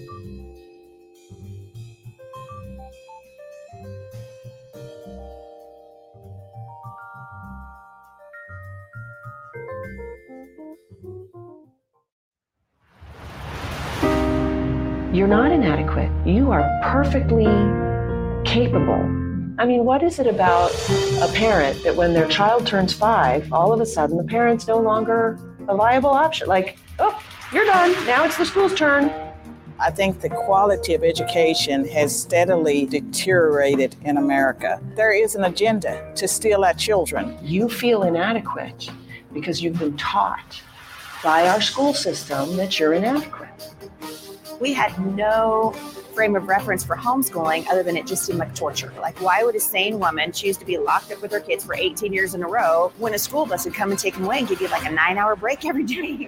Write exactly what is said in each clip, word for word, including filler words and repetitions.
You're not inadequate. You are perfectly capable. I mean, what is it about a parent that when their child turns five, all of a sudden the parent's no longer a viable option? Like, oh, you're done. Now it's the school's turn. I think the quality of education has steadily deteriorated in America. There is an agenda to steal our children. You feel inadequate because you've been taught by our school system that you're inadequate. We had no frame of reference for homeschooling other than it just seemed like torture. Like, why would a sane woman choose to be locked up with her kids for eighteen years in a row when a school bus would come and take them away and give you like a nine hour break every day?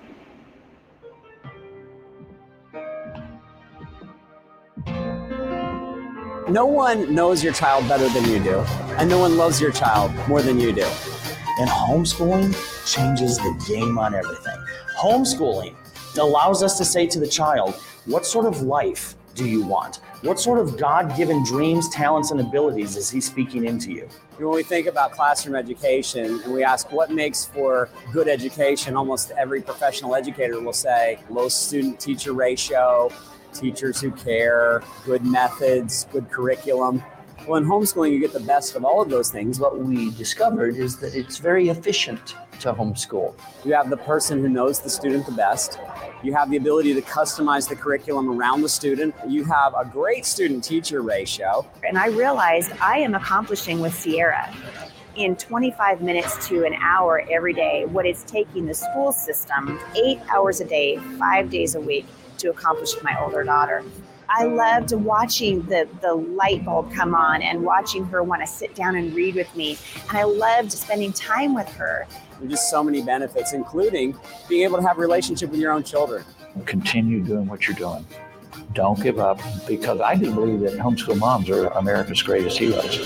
No one knows your child better than you do, and no one loves your child more than you do. And homeschooling changes the game on everything. Homeschooling allows us to say to the child, what sort of life do you want? What sort of God-given dreams, talents, and abilities is he speaking into you? When we think about classroom education and we ask what makes for good education, almost every professional educator will say low student-teacher ratio, teachers who care, good methods, good curriculum. Well, in homeschooling, you get the best of all of those things. What we discovered is that it's very efficient to homeschool. You have the person who knows the student the best. You have the ability to customize the curriculum around the student. You have a great student-teacher ratio. And I realized I am accomplishing with Sierra in twenty-five minutes to an hour every day what it's taking the school system eight hours a day, five days a week to accomplish with my older daughter. I loved watching the, the light bulb come on and watching her want to sit down and read with me. And I loved spending time with her. There's just so many benefits, including being able to have a relationship with your own children. Continue doing what you're doing. Don't give up, because I do believe that homeschool moms are America's greatest heroes.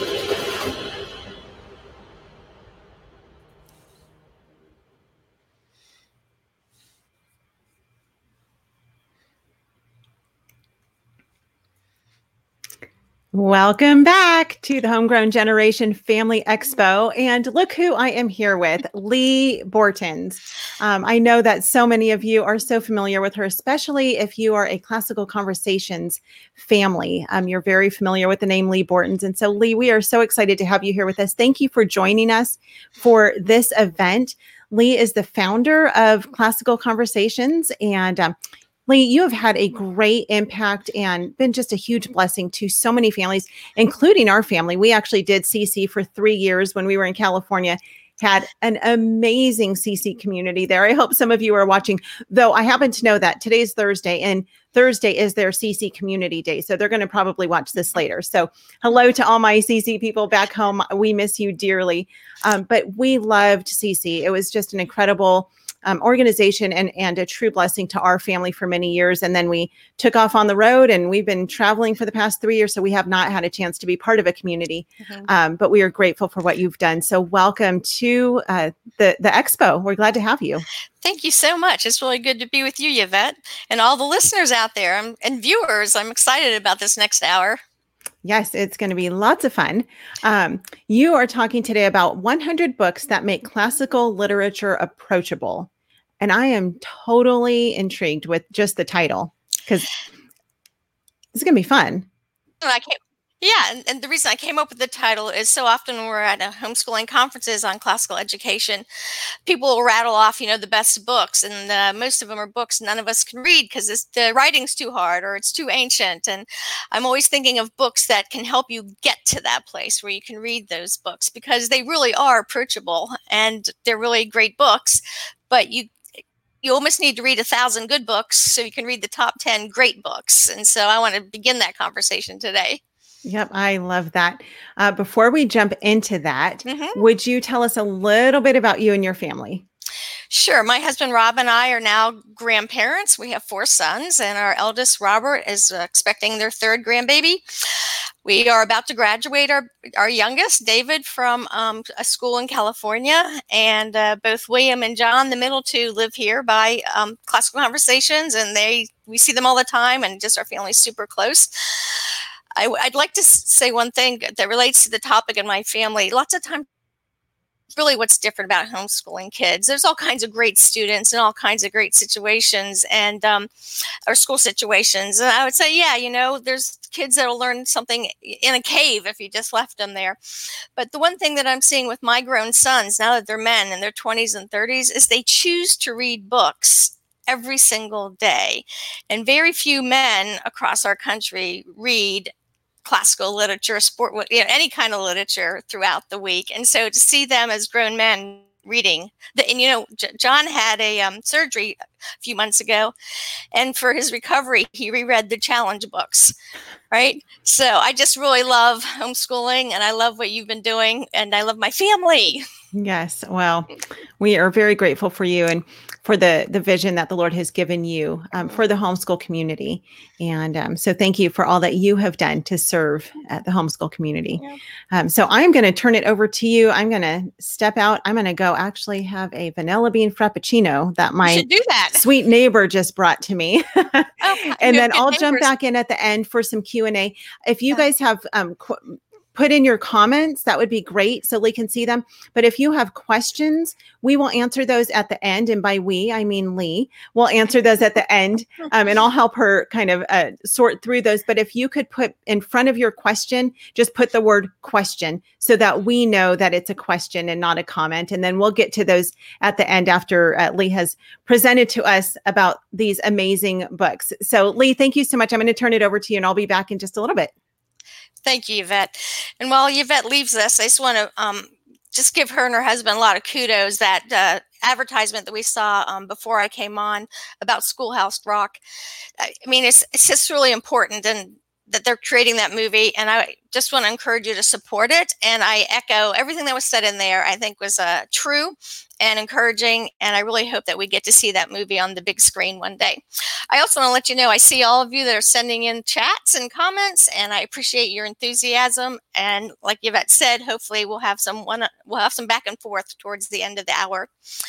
Welcome back to the Homegrown Generation Family Expo. And look who I am here with, Lee Bortons. Um, I know that so many of you are so familiar with her, especially if you are a Classical Conversations family. Um, you're very familiar with the name Lee Bortons. And so, Lee, we are so excited to have you here with us. Thank you for joining us for this event. Lee is the founder of Classical Conversations, and um, Lee, you have had a great impact and been just a huge blessing to so many families, including our family. We actually did C C for three years when we were in California, had an amazing C C community there. I hope some of you are watching, though I happen to know that today's Thursday and Thursday is their C C community day. So they're going to probably watch this later. So hello to all my C C people back home. We miss you dearly. Um, but we loved C C. It was just an incredible Um, organization and, and a true blessing to our family for many years. And then we took off on the road and we've been traveling for the past three years. So we have not had a chance to be part of a community, mm-hmm. um, but we are grateful for what you've done. So welcome to uh, the, the expo. We're glad to have you. Thank you so much. It's really good to be with you, Yvette, and all the listeners out there I'm, and viewers. I'm excited about this next hour. Yes, it's going to be lots of fun. Um, you are talking today about one hundred books that make classical literature approachable. And I am totally intrigued with just the title because it's going to be fun. I can't, yeah, and, and the reason I came up with the title is so often when we're at a homeschooling conferences on classical education, people will rattle off, you know, the best books, and uh, most of them are books none of us can read because the writing's too hard or it's too ancient. And I'm always thinking of books that can help you get to that place where you can read those books because they really are approachable and they're really great books, but you You almost need to read a thousand good books so you can read the top ten great books. And so I want to begin that conversation today. Yep, I love that. Uh, before we jump into that, mm-hmm. would you tell us a little bit about you and your family? Sure. My husband, Rob, and I are now grandparents. We have four sons, and our eldest, Robert, is uh, expecting their third grandbaby. We are about to graduate our, our youngest, David, from um, a school in California. And uh, both William and John, the middle two, live here by um, Classical Conversations, and they we see them all the time, and just our family's super close. I, I'd like to say one thing that relates to the topic in my family. Lots of times, really what's different about homeschooling kids. There's all kinds of great students and all kinds of great situations and um, or school situations. And I would say, yeah, you know, there's kids that will learn something in a cave if you just left them there. But the one thing that I'm seeing with my grown sons, now that they're men in their twenties and thirties, is they choose to read books every single day. And very few men across our country read classical literature, sport, you know, any kind of literature throughout the week. And so to see them as grown men reading, the, and you know, J- John had a um, surgery a few months ago, and for his recovery, he reread the challenge books, right? So I just really love homeschooling, and I love what you've been doing, and I love my family. Yes. Well, we are very grateful for you and for the the vision that the Lord has given you um, for the homeschool community. And um, so thank you for all that you have done to serve at the homeschool community. Yeah. Um, so I'm going to turn it over to you. I'm going to step out. I'm going to go actually have a vanilla bean frappuccino that my do that. sweet neighbor just brought to me. Oh, and then I'll neighbors. jump back in at the end for some Q and A. If you guys have um, qu- put in your comments, that would be great so Lee can see them. But if you have questions, we will answer those at the end. And by we, I mean Lee. We'll answer those at the end. Um, and I'll help her kind of uh, sort through those. But if you could put in front of your question, just put the word question so that we know that it's a question and not a comment. And then we'll get to those at the end after uh, Lee has presented to us about these amazing books. So Lee, thank you so much. I'm going to turn it over to you and I'll be back in just a little bit. Thank you, Yvette. And while Yvette leaves us, I just want to um, just give her and her husband a lot of kudos. That uh, advertisement that we saw um, before I came on about Schoolhouse Rock. I mean, it's it's just really important, and that they're creating that movie. And I just want to encourage you to support it. And I echo everything that was said in there. I think was uh, true and encouraging. And I really hope that we get to see that movie on the big screen one day. I also want to let you know, I see all of you that are sending in chats and comments, and I appreciate your enthusiasm. And like Yvette said, hopefully we'll have some one, we'll have some back and forth towards the end of the hour.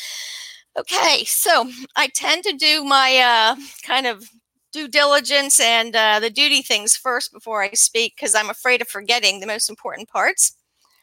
Okay, so I tend to do my uh, kind of due diligence and uh, the duty things first before I speak, because I'm afraid of forgetting the most important parts.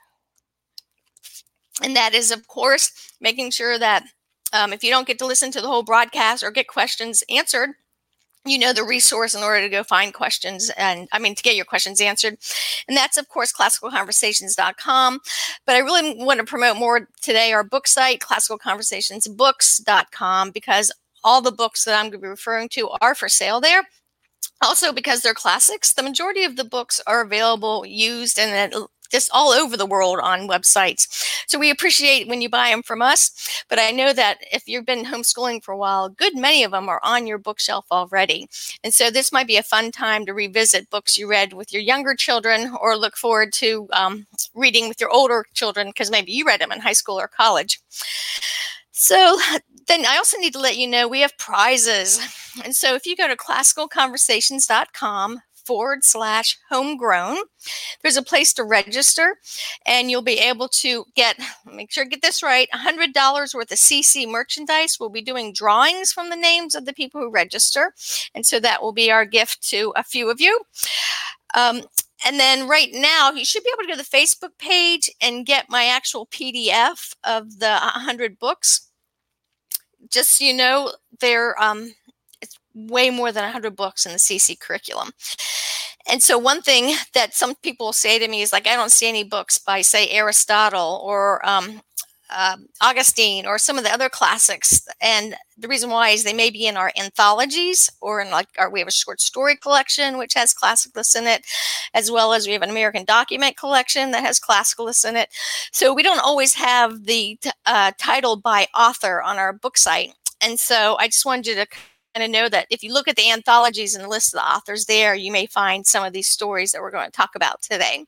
And that is, of course, making sure that um, if you don't get to listen to the whole broadcast or get questions answered, you know the resource in order to go find questions and, I mean, to get your questions answered. And that's, of course, classical conversations dot com. But I really want to promote more today our book site, classical conversations books dot com, because all the books that I'm going to be referring to are for sale there. Also, because they're classics, the majority of the books are available, used, and just all over the world on websites. So we appreciate when you buy them from us. But I know that if you've been homeschooling for a while, a good many of them are on your bookshelf already. And so this might be a fun time to revisit books you read with your younger children, or look forward to um, reading with your older children, because maybe you read them in high school or college. So then I also need to let you know we have prizes. And so if you go to classical conversations dot com forward slash homegrown, there's a place to register, and you'll be able to get, make sure I get this right, one hundred dollars worth of C C merchandise. We'll be doing drawings from the names of the people who register. And so that will be our gift to a few of you. Um, And then right now, you should be able to go to the Facebook page and get my actual P D F of the one hundred books. Just so you know, there um, it's way more than one hundred books in the C C curriculum. And so one thing that some people say to me is like, I don't see any books by, say, Aristotle or um, uh, Augustine or some of the other classics. And the reason why is they may be in our anthologies, or in like our, we have a short story collection, which has classicalists in it, as well as we have an American document collection that has classicalists in it. So we don't always have the uh, title by author on our book site. And so I just wanted you to kind of know that if you look at the anthologies and the list of the authors there, you may find some of these stories that we're going to talk about today.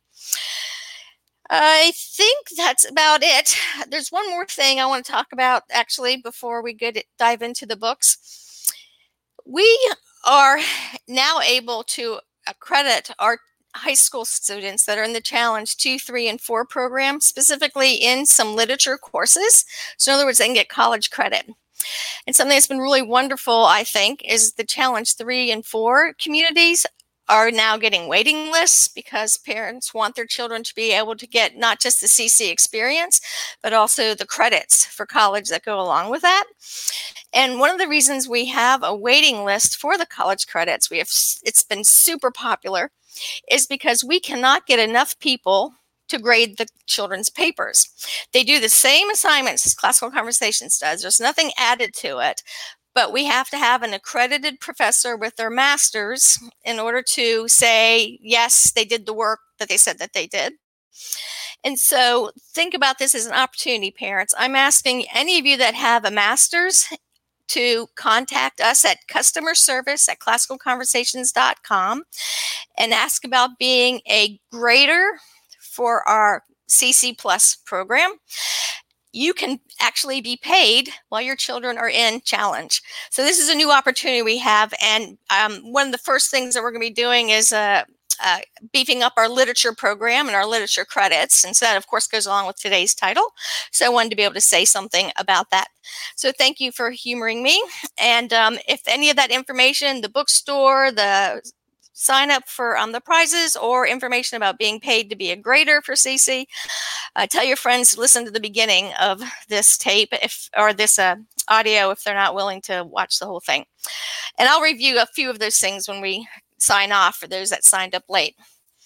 I think that's about it. There's one more thing I want to talk about, actually, before we get it, dive into the books. We are now able to accredit our high school students that are in the Challenge two, three, and four program, specifically in some literature courses. So in other words, they can get college credit. And something that's been really wonderful, I think, is the challenge three and four communities are now getting waiting lists because parents want their children to be able to get not just the C C experience, but also the credits for college that go along with that. And one of the reasons we have a waiting list for the college credits, we have it's been super popular, is because we cannot get enough people to grade the children's papers. They do the same assignments as Classical Conversations does. There's nothing added to it. But we have to have an accredited professor with their master's in order to say, yes, they did the work that they said that they did. And so think about this as an opportunity, parents. I'm asking any of you that have a master's to contact us at customer service at classical conversations dot com and ask about being a grader for our C C Plus program. You can actually be paid while your children are in Challenge. So this is a new opportunity we have. And um, one of the first things that we're going to be doing is uh, uh, beefing up our literature program and our literature credits. And so that, of course, goes along with today's title. So I wanted to be able to say something about that. So thank you for humoring me. And um, if any of that information, the bookstore, the sign up for um, the prizes or information about being paid to be a grader for C C, uh, tell your friends to listen to the beginning of this tape if or this uh, audio if they're not willing to watch the whole thing. And I'll review a few of those things when we sign off for those that signed up late.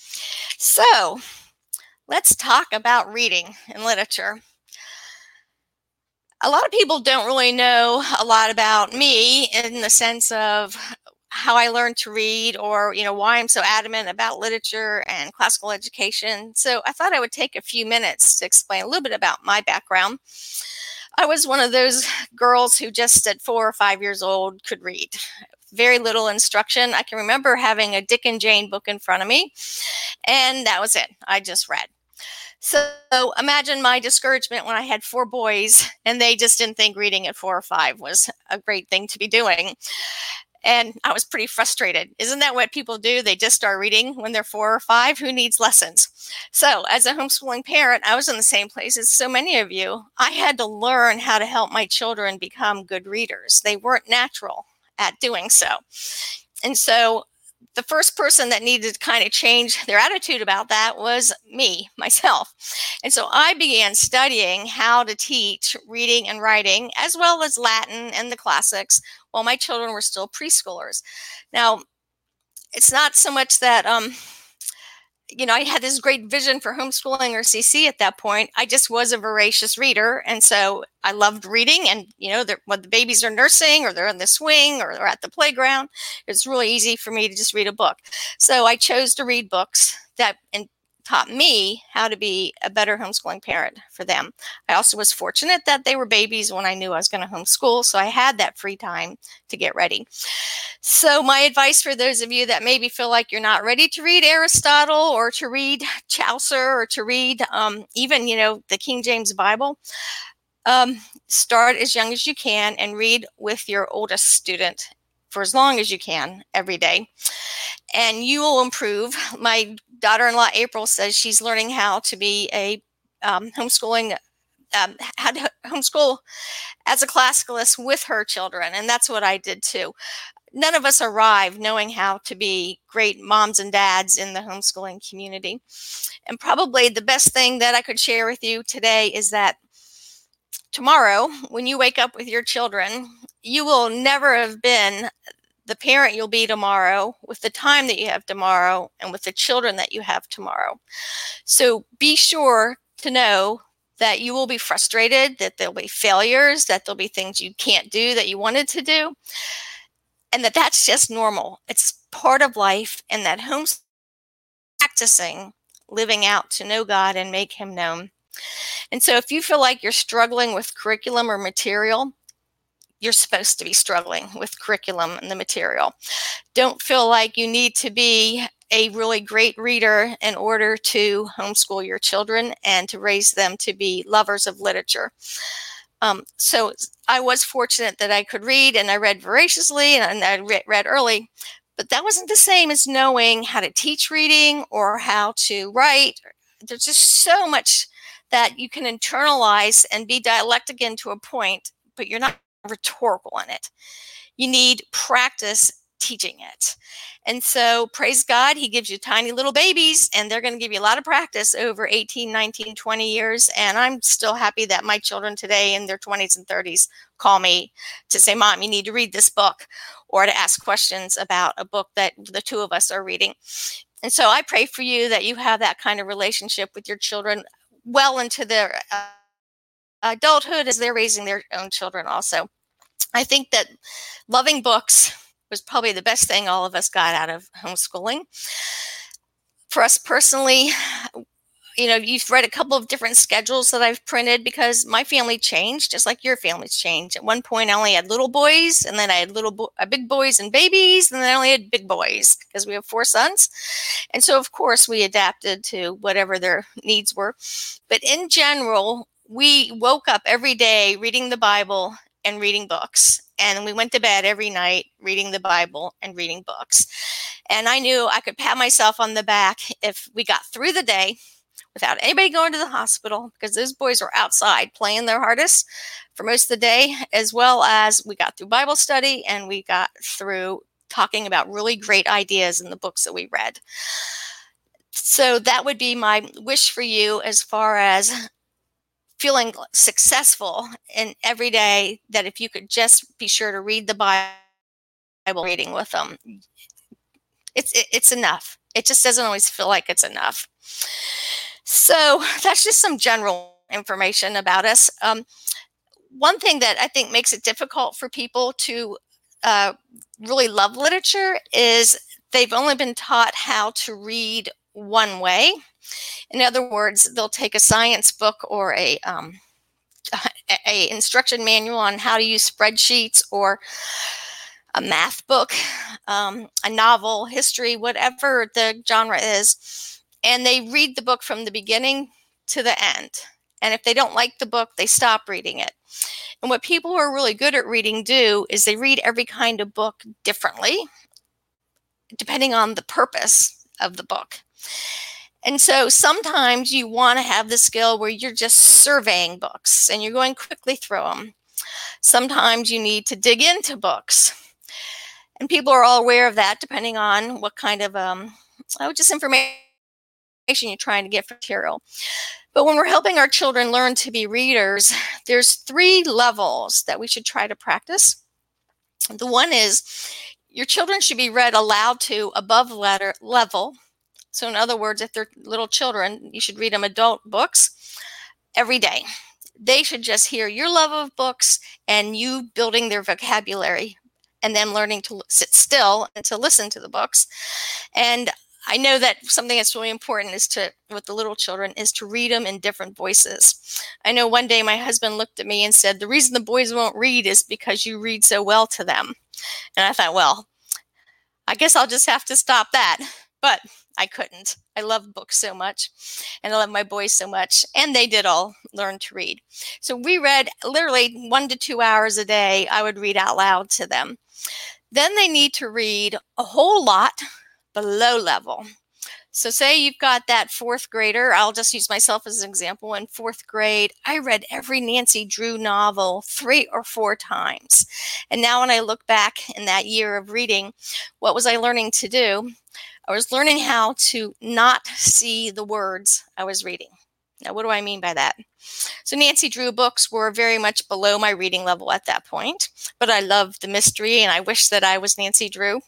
So let's talk about reading and literature. A lot of people don't really know a lot about me in the sense of how I learned to read or, you know, why I'm so adamant about literature and classical education. So I thought I would take a few minutes to explain a little bit about my background. I was one of those girls who just at four or five years old could read. Very little instruction. I can remember having a Dick and Jane book in front of me, and that was it. I just read. So imagine my discouragement when I had four boys and they just didn't think reading at four or five was a great thing to be doing. And I was pretty frustrated. Isn't that what people do? They just start reading when they're four or five. Who needs lessons? So as a homeschooling parent, I was in the same place as so many of you. I had to learn how to help my children become good readers. They weren't natural at doing so. And so the first person that needed to kind of change their attitude about that was me, myself. And so I began studying how to teach reading and writing, as well as Latin and the classics, while my children were still preschoolers. Now, it's not so much that, um, you know, I had this great vision for homeschooling or C C at that point. I just was a voracious reader. And so I loved reading. And, you know, when the babies are nursing or they're in the swing or they're at the playground, it's really easy for me to just read a book. So I chose to read books that and taught me how to be a better homeschooling parent for them. I also was fortunate that they were babies when I knew I was going to homeschool. So I had that free time to get ready. So my advice for those of you that maybe feel like you're not ready to read Aristotle or to read Chaucer or to read um, even, you know, the King James Bible, um, start as young as you can and read with your oldest student for as long as you can every day. And you will improve. My daughter-in-law, April, says she's learning how to be a um, homeschooling, um, how to homeschool as a classicalist with her children. And that's what I did too. None of us arrive knowing how to be great moms and dads in the homeschooling community. And probably the best thing that I could share with you today is that tomorrow, when you wake up with your children, you will never have been the parent you'll be tomorrow with the time that you have tomorrow and with the children that you have tomorrow. So be sure to know that you will be frustrated, that there'll be failures, that there'll be things you can't do that you wanted to do, and that that's just normal. It's part of life, and that homeschooling, practicing, living out to know God and make him known. And so if you feel like you're struggling with curriculum or material, you're supposed to be struggling with curriculum and the material. Don't feel like you need to be a really great reader in order to homeschool your children and to raise them to be lovers of literature. Um, so I was fortunate that I could read, and I read voraciously, and I read, read early, but that wasn't the same as knowing how to teach reading or how to write. There's just so much that you can internalize and be dialectic into a point, but you're not rhetorical in it. You need practice teaching it. And so praise God, he gives you tiny little babies, and they're going to give you a lot of practice over eighteen, nineteen, twenty years. And I'm still happy that my children today in their twenties and thirties call me to say, Mom, you need to read this book, or to ask questions about a book that the two of us are reading. And so I pray for you that you have that kind of relationship with your children well into their uh, adulthood as they're raising their own children also. I think that loving books was probably the best thing all of us got out of homeschooling. For us personally, you know, you've read a couple of different schedules that I've printed because my family changed, just like your family's changed. At one point, I only had little boys, and then I had little bo- uh, big boys and babies, and then I only had big boys because we have four sons. And so, of course, we adapted to whatever their needs were. But in general, we woke up every day reading the Bible and reading books. And we went to bed every night reading the Bible and reading books. And I knew I could pat myself on the back if we got through the day without anybody going to the hospital, because those boys were outside playing their hardest for most of the day, as well as we got through Bible study and we got through talking about really great ideas in the books that we read. So that would be my wish for you as far as feeling successful in every day, that if you could just be sure to read the Bible reading with them, it's it, it's enough. It just doesn't always feel like it's enough. So that's just some general information about us. Um, one thing that I think makes it difficult for people to uh, really love literature is they've only been taught how to read one way. In other words, they'll take a science book or a, um, a, a instruction manual on how to use spreadsheets, or a math book, um, a novel, history, whatever the genre is, and they read the book from the beginning to the end. And if they don't like the book, they stop reading it. And what people who are really good at reading do is they read every kind of book differently, depending on the purpose of the book. And so sometimes you want to have the skill where you're just surveying books and you're going quickly through them. Sometimes you need to dig into books. And people are all aware of that, depending on what kind of um, oh, just information you're trying to get for material. But when we're helping our children learn to be readers, there's three levels that we should try to practice. The one is your children should be read aloud to above letter level. So in other words, if they're little children, you should read them adult books every day. They should just hear your love of books and you building their vocabulary, and them learning to sit still and to listen to the books. And I know that something that's really important is to, with the little children, is to read them in different voices. I know one day my husband looked at me and said, the reason the boys won't read is because you read so well to them. And I thought, well, I guess I'll just have to stop that. But I couldn't. I love books so much, and I love my boys so much, and they did all learn to read. So we read literally one to two hours a day. I would read out loud to them. Then they need to read a whole lot below level. So say you've got that fourth grader. I'll just use myself as an example. In fourth grade, I read every Nancy Drew novel three or four times. And now when I look back in that year of reading, what was I learning to do? I was learning how to not see the words I was reading. Now, what do I mean by that? So Nancy Drew books were very much below my reading level at that point, but I loved the mystery and I wish that I was Nancy Drew.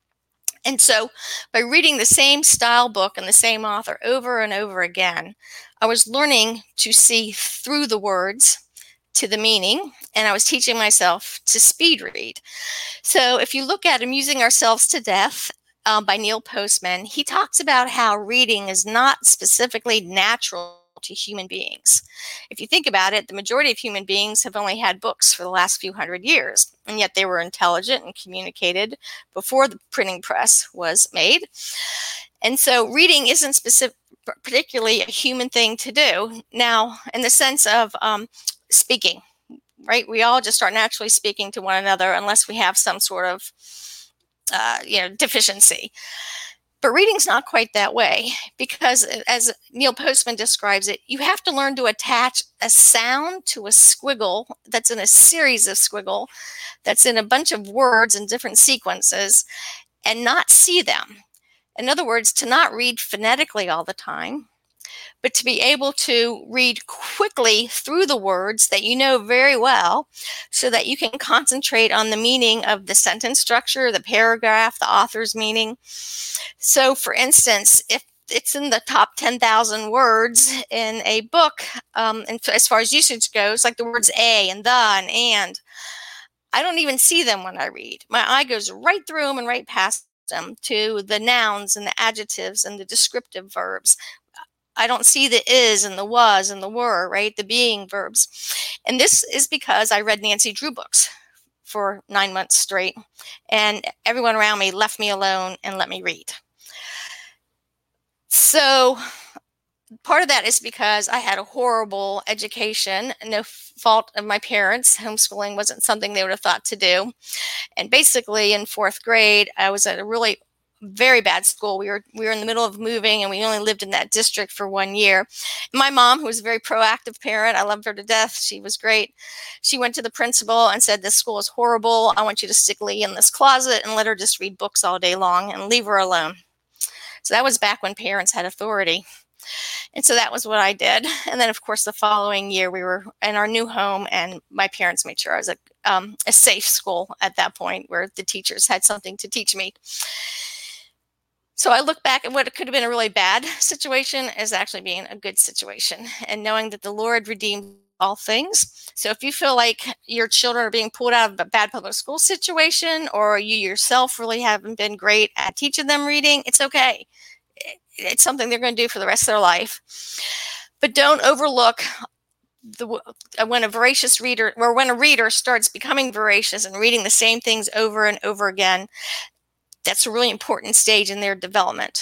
And so by reading the same style book and the same author over and over again, I was learning to see through the words to the meaning, and I was teaching myself to speed read. So if you look at Amusing Ourselves to Death, Um, by Neil Postman, he talks about how reading is not specifically natural to human beings. If you think about it, the majority of human beings have only had books for the last few hundred years, and yet they were intelligent and communicated before the printing press was made. And so reading isn't specific, particularly a human thing to do. Now, in the sense of um, speaking, right? We all just start naturally speaking to one another unless we have some sort of Uh, you know, deficiency. But reading's not quite that way, because as Neil Postman describes it, you have to learn to attach a sound to a squiggle that's in a series of squiggle that's in a bunch of words in different sequences and not see them. In other words, to not read phonetically all the time, but to be able to read quickly through the words that you know very well so that you can concentrate on the meaning of the sentence structure, the paragraph, the author's meaning. So, for instance, if it's in the top ten thousand words in a book, um, and as far as usage goes, like the words a and the and and, I don't even see them when I read. My eye goes right through them and right past them to the nouns and the adjectives and the descriptive verbs. I don't see the is and the was and the were, right? The being verbs. And this is because I read Nancy Drew books for nine months straight, and everyone around me left me alone and let me read. So part of that is because I had a horrible education, no fault of my parents. Homeschooling wasn't something they would have thought to do. And basically in fourth grade, I was at a really very bad school. We were we were in the middle of moving, and we only lived in that district for one year. My mom, who was a very proactive parent, I loved her to death. She was great. She went to the principal and said, "This school is horrible. I want you to stick Lee in this closet and let her just read books all day long and leave her alone." So that was back when parents had authority. And so that was what I did. And then, of course, the following year we were in our new home, and my parents made sure I was a, um, a safe school at that point where the teachers had something to teach me. So I look back at what could have been a really bad situation as actually being a good situation, and knowing that the Lord redeemed all things. So if you feel like your children are being pulled out of a bad public school situation, or you yourself really haven't been great at teaching them reading, it's okay. It's something they're going to do for the rest of their life. But don't overlook the when a voracious reader, or when a reader starts becoming voracious and reading the same things over and over again. That's a really important stage in their development.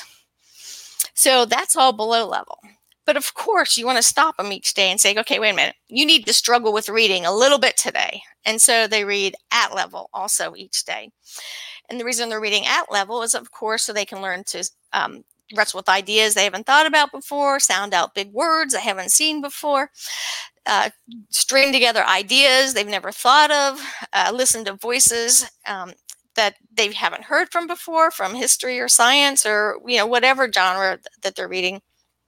So that's all below level. But of course, you want to stop them each day and say, okay, wait a minute, you need to struggle with reading a little bit today. And so they read at level also each day. And the reason they're reading at level is, of course, so they can learn to um, wrestle with ideas they haven't thought about before, sound out big words they haven't seen before, uh, string together ideas they've never thought of, uh, listen to voices um, that they haven't heard from before, from history or science, or you know whatever genre th- that they're reading.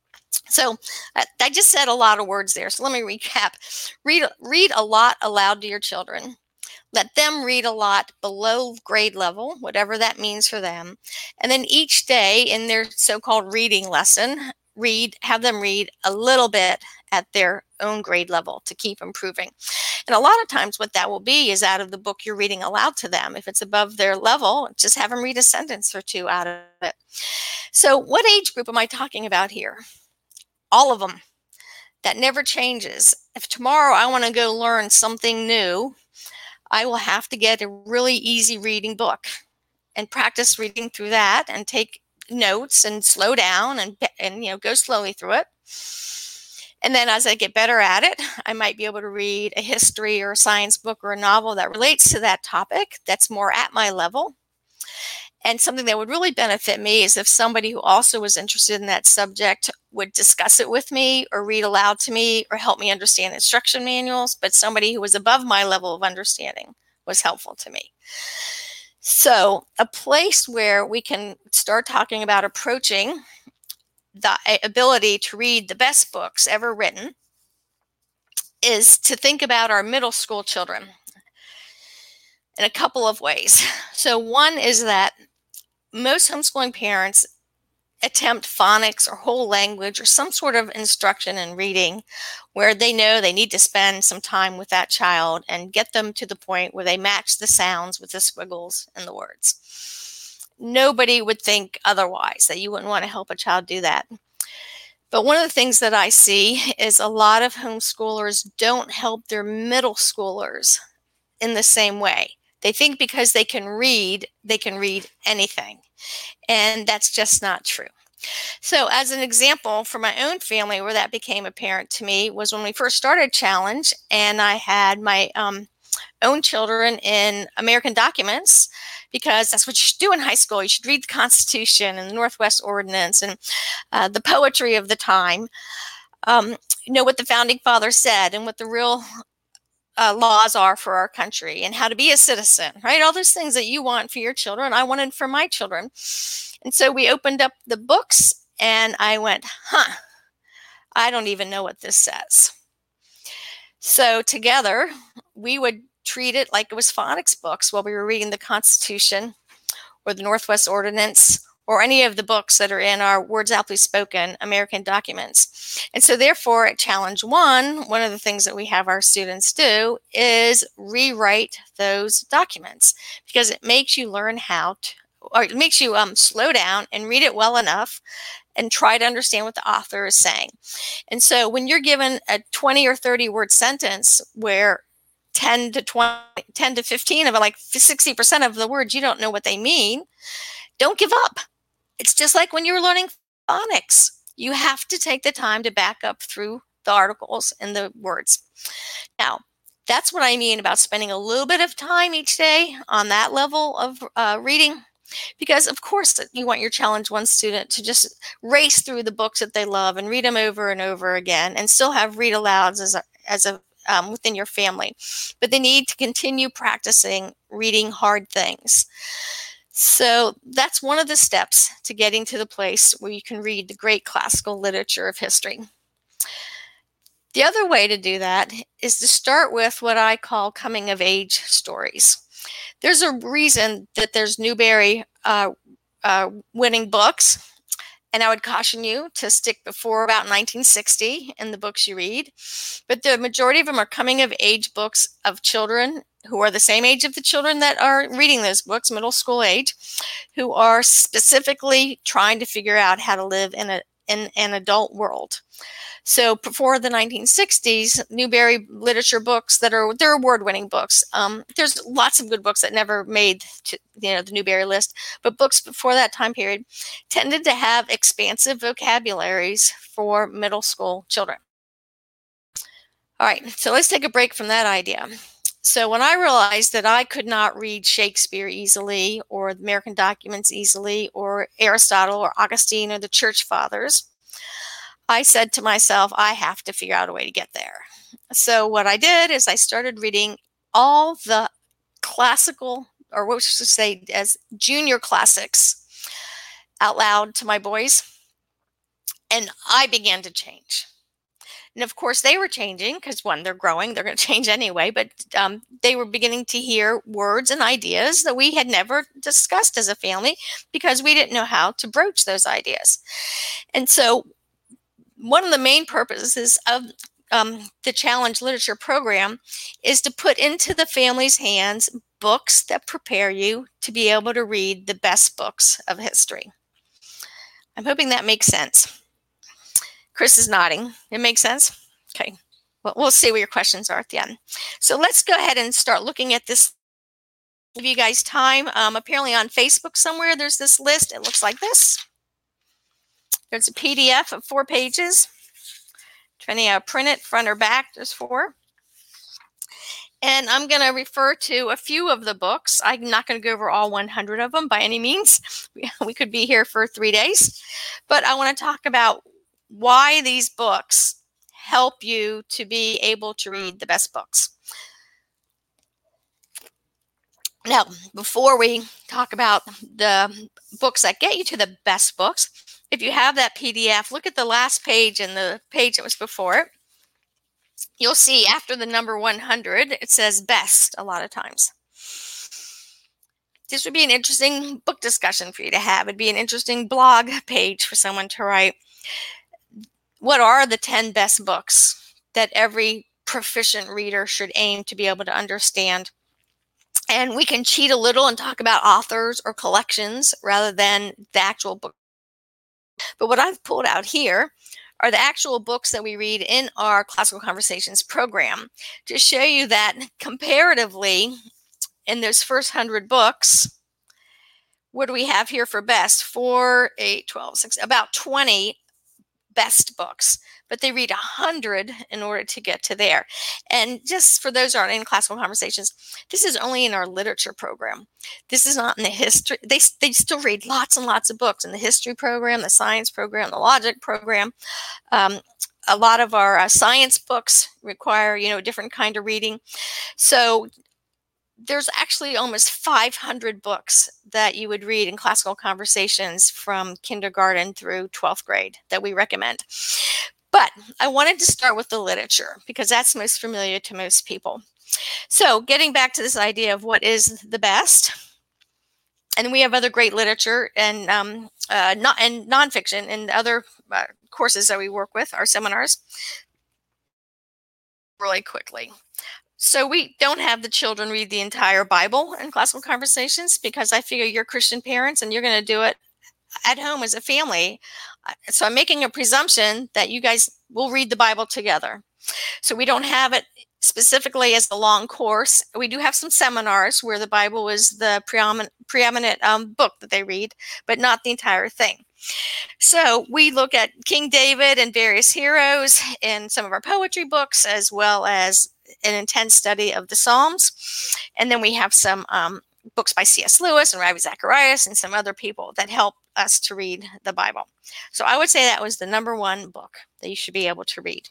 So uh, I just said a lot of words there. So let me recap. Read, read a lot aloud to your children. Let them read a lot below grade level, whatever that means for them. And then each day in their so-called reading lesson, read, have them read a little bit at their own grade level to keep improving. And a lot of times what that will be is out of the book you're reading aloud to them. If it's above their level, just have them read a sentence or two out of it. So what age group am I talking about here? All of them. That never changes. If tomorrow I want to go learn something new, I will have to get a really easy reading book and practice reading through that and take notes and slow down and, and you know, go slowly through it. And then as I get better at it, I might be able to read a history or a science book or a novel that relates to that topic that's more at my level. And something that would really benefit me is if somebody who also was interested in that subject would discuss it with me or read aloud to me or help me understand instruction manuals, but somebody who was above my level of understanding was helpful to me. So a place where we can start talking about approaching the ability to read the best books ever written is to think about our middle school children in a couple of ways. So one is that most homeschooling parents attempt phonics or whole language or some sort of instruction in reading where they know they need to spend some time with that child and get them to the point where they match the sounds with the squiggles and the words. Nobody would think otherwise, that you wouldn't want to help a child do that. But one of the things that I see is a lot of homeschoolers don't help their middle schoolers in the same way. They think because they can read, they can read anything. And that's just not true. So as an example for my own family where that became apparent to me was when we first started Challenge, and I had my um, own children in American documents, because that's what you should do in high school. You should read the Constitution and the Northwest Ordinance and uh, the poetry of the time. Um, know what the Founding Fathers said and what the real uh, laws are for our country and how to be a citizen, right? All those things that you want for your children, I wanted for my children. And so we opened up the books and I went, huh, I don't even know what this says. So together we would treat it like it was phonics books while we were reading the Constitution or the Northwest Ordinance or any of the books that are in our Words Aptly Spoken American documents. And so therefore at Challenge One, one of the things that we have our students do is rewrite those documents, because it makes you learn how to, or it makes you um, slow down and read it well enough and try to understand what the author is saying. And so when you're given a twenty or thirty word sentence where ten to twenty, ten to fifteen of it, like sixty percent of the words, you don't know what they mean, don't give up. It's just like when you're learning phonics. You have to take the time to back up through the articles and the words. Now, that's what I mean about spending a little bit of time each day on that level of uh, reading. Because of course you want your Challenge One student to just race through the books that they love and read them over and over again and still have read alouds as a, as a um, within your family. But they need to continue practicing reading hard things. So that's one of the steps to getting to the place where you can read the great classical literature of history. The other way to do that is to start with what I call coming of age stories. There's a reason that there's Newbery uh, uh, winning books, and I would caution you to stick before about nineteen sixty in the books you read. But the majority of them are coming of age books of children who are the same age of the children that are reading those books, middle school age, who are specifically trying to figure out how to live in a in an adult world. So before the nineteen sixties, Newbery literature books that are, they're award-winning books. Um, there's lots of good books that never made to, you know, the Newbery list, but books before that time period tended to have expansive vocabularies for middle school children. All right, so let's take a break from that idea. So when I realized that I could not read Shakespeare easily, or the American documents easily, or Aristotle or Augustine or the Church Fathers, I said to myself, I have to figure out a way to get there. So what I did is I started reading all the classical, or what we should say as junior classics, out loud to my boys, and I began to change. And of course they were changing because, one, they're growing, they're going to change anyway, but um, they were beginning to hear words and ideas that we had never discussed as a family because we didn't know how to broach those ideas. And so one of the main purposes of um, the Challenge Literature program is to put into the family's hands books that prepare you to be able to read the best books of history. I'm hoping that makes sense. Chris is nodding. It makes sense? Okay. Well, we'll see what your questions are at the end. So let's go ahead and start looking at this. Give you guys time. Um, apparently on Facebook somewhere, there's this list. It looks like this. There's a P D F of four pages. Trying to uh, print it front or back. There's four. And I'm going to refer to a few of the books. I'm not going to go over all one hundred of them by any means. We, we could be here for three days. But I want to talk about why these books help you to be able to read the best books. Now, before we talk about the books that get you to the best books, if you have that P D F, look at the last page and the page that was before it. You'll see after the number one hundred, it says best a lot of times. This would be an interesting book discussion for you to have. It'd be an interesting blog page for someone to write. What are the ten best books that every proficient reader should aim to be able to understand? And we can cheat a little and talk about authors or collections rather than the actual book. But what I've pulled out here are the actual books that we read in our Classical Conversations program to show you that comparatively in those first one hundred books, what do we have here for best? four, eight, twelve, six, about twenty best books, but they read a hundred in order to get to there. And just for those who aren't in Classical Conversations, this is only in our literature program. This is not in the history. They, they still read lots and lots of books in the history program, the science program, the logic program. Um, a lot of our uh, science books require, you know, a different kind of reading. So there's actually almost five hundred books that you would read in Classical Conversations from kindergarten through twelfth grade that we recommend. But I wanted to start with the literature because that's most familiar to most people. So getting back to this idea of what is the best, and we have other great literature and um, uh, not and nonfiction and other uh, courses that we work with, our seminars, really quickly. So we don't have the children read the entire Bible in Classical Conversations because I figure you're Christian parents and you're going to do it at home as a family. So I'm making a presumption that you guys will read the Bible together. So we don't have it specifically as a long course. We do have some seminars where the Bible is the preeminent, preeminent um, book that they read, but not the entire thing. So we look at King David and various heroes in some of our poetry books, as well as an intense study of the Psalms. And then we have some um, books by C S Lewis and Ravi Zacharias and some other people that help us to read the Bible. So I would say that was the number one book that you should be able to read.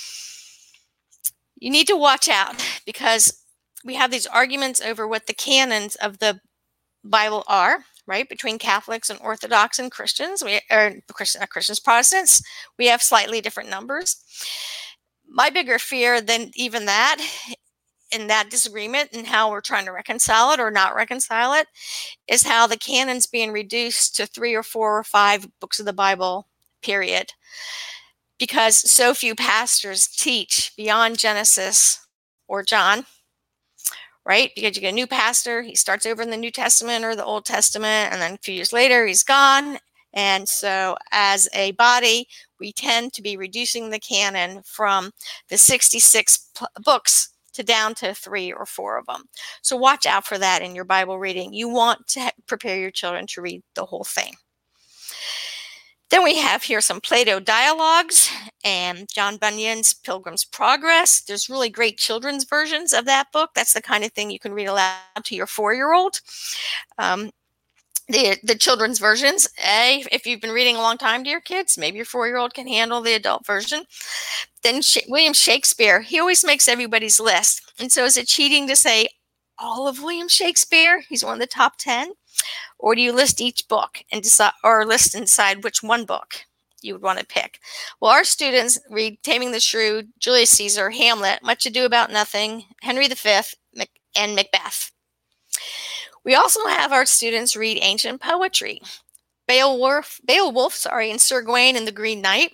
You need to watch out because we have these arguments over what the canons of the Bible are, right? Between Catholics and Orthodox and Christians, we are Christian, Christians, Protestants, we have slightly different numbers. My bigger fear than even that, in that disagreement and how we're trying to reconcile it or not reconcile it, is how the canon's being reduced to three or four or five books of the Bible, period. Because so few pastors teach beyond Genesis or John, right? Because you get a new pastor, he starts over in the New Testament or the Old Testament, and then a few years later, he's gone. And so as a body, we tend to be reducing the canon from the sixty-six p- books to down to three or four of them. So watch out for that in your Bible reading. You want to prepare your children to read the whole thing. Then we have here some Plato dialogues and John Bunyan's Pilgrim's Progress. There's really great children's versions of that book. That's the kind of thing you can read aloud to your four-year-old. Um, The, the children's versions, A, if you've been reading a long time to your kids, maybe your four-year-old can handle the adult version. Then Sh- William Shakespeare, he always makes everybody's list. And so is it cheating to say all of William Shakespeare? He's one of the top ten. Or do you list each book and decide, or list and decide which one book you would want to pick? Well, our students read Taming the Shrew, Julius Caesar, Hamlet, Much Ado About Nothing, Henry the Fifth, and Macbeth. We also have our students read ancient poetry, Beowulf, Beowulf, sorry, and Sir Gawain and the Green Knight.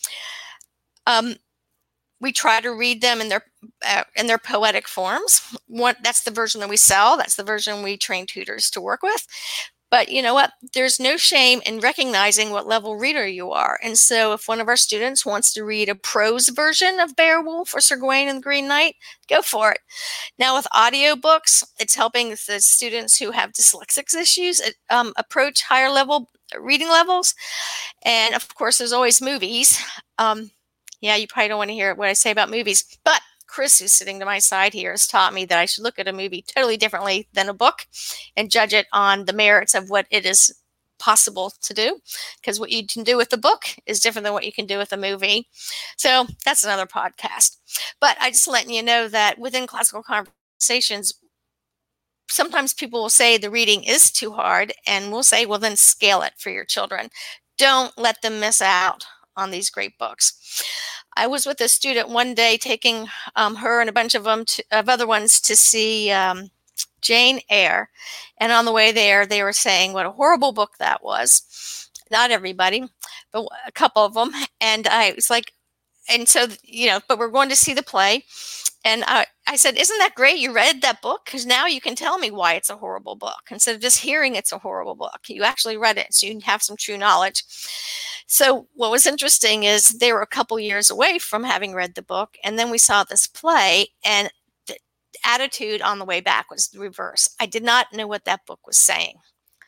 Um, we try to read them in their uh, in their poetic forms. One, that's the version that we sell. That's the version we train tutors to work with. But you know what? There's no shame in recognizing what level reader you are. And so if one of our students wants to read a prose version of Beowulf or Sir Gawain and the Green Knight, go for it. Now with audiobooks, it's helping the students who have dyslexic issues um, approach higher level reading levels. And of course, there's always movies. Um, yeah, you probably don't want to hear what I say about movies, but Chris, who's sitting to my side here, has taught me that I should look at a movie totally differently than a book and judge it on the merits of what it is possible to do. Because what you can do with the book is different than what you can do with a movie. So that's another podcast. But I just letting you know that within Classical Conversations, sometimes people will say the reading is too hard, and we'll say, well, then scale it for your children. Don't let them miss out on these great books. I was with a student one day taking um, her and a bunch of them to, of other ones to see um, Jane Eyre. And on the way there, they were saying what a horrible book that was. Not everybody, but a couple of them. And I was like, and so, you know, but we're going to see the play. And I, I said, isn't that great? You read that book? Because now you can tell me why it's a horrible book. Instead of just hearing it's a horrible book, you actually read it, so you have some true knowledge. So what was interesting is they were a couple years away from having read the book. And then we saw this play, and the attitude on the way back was the reverse. I did not know what that book was saying.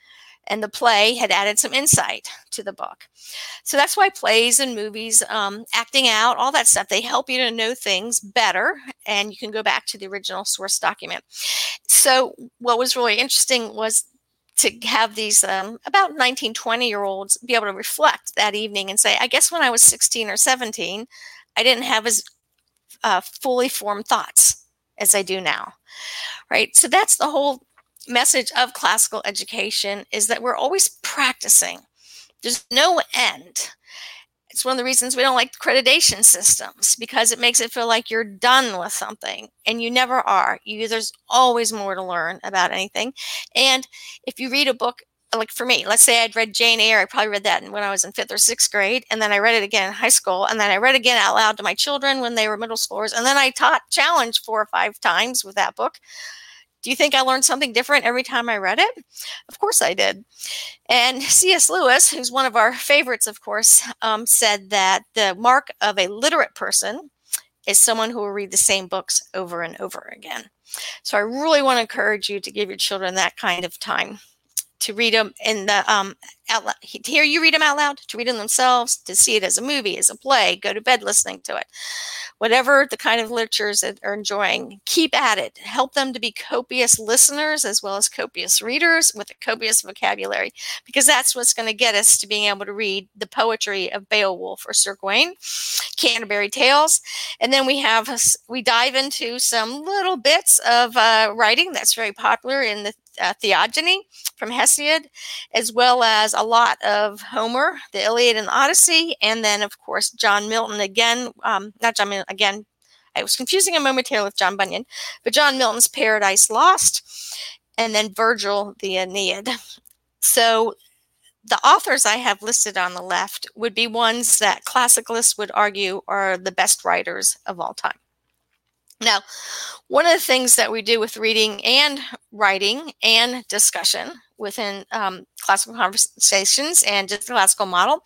and the play had added some insight to the book. So that's why plays and movies, um, acting out, all that stuff, they help you to know things better, and you can go back to the original source document. So what was really interesting was to have these um, about nineteen, twenty year olds be able to reflect that evening and say, I guess when I was sixteen or seventeen, I didn't have as uh, fully formed thoughts as I do now, right? So that's the whole message of classical education, is that we're always practicing. There's no end. It's one of the reasons we don't like accreditation systems, because it makes it feel like you're done with something, and you never are. You, there's always more to learn about anything. And if you read a book, like for me, let's say I'd read Jane Eyre, I probably read that when I was in fifth or sixth grade, and then I read it again in high school, and then I read it again out loud to my children when they were middle schoolers, and then I taught challenge four or five times with that book. Do you think I learned something different every time I read it? Of course I did. And C S Lewis, who's one of our favorites, of course, um, said that the mark of a literate person is someone who will read the same books over and over again. So I really want to encourage you to give your children that kind of time to read them in the um, out loud. To hear you read them out loud, to read them themselves, to see it as a movie, as a play, go to bed listening to it. Whatever the kind of literatures that are enjoying, keep at it. Help them to be copious listeners as well as copious readers with a copious vocabulary, because that's what's going to get us to being able to read the poetry of Beowulf or Sir Gawain, Canterbury Tales. And then we have, we dive into some little bits of uh, writing that's very popular in the Uh, Theogony from Hesiod, as well as a lot of Homer, the Iliad and the Odyssey, and then, of course, John Milton again, um, not John Milton, again, I was confusing him momentarily with John Bunyan, but John Milton's Paradise Lost, and then Virgil, the Aeneid. So the authors I have listed on the left would be ones that classicalists would argue are the best writers of all time. Now, one of the things that we do with reading and writing and discussion within um, classical conversations and just the classical model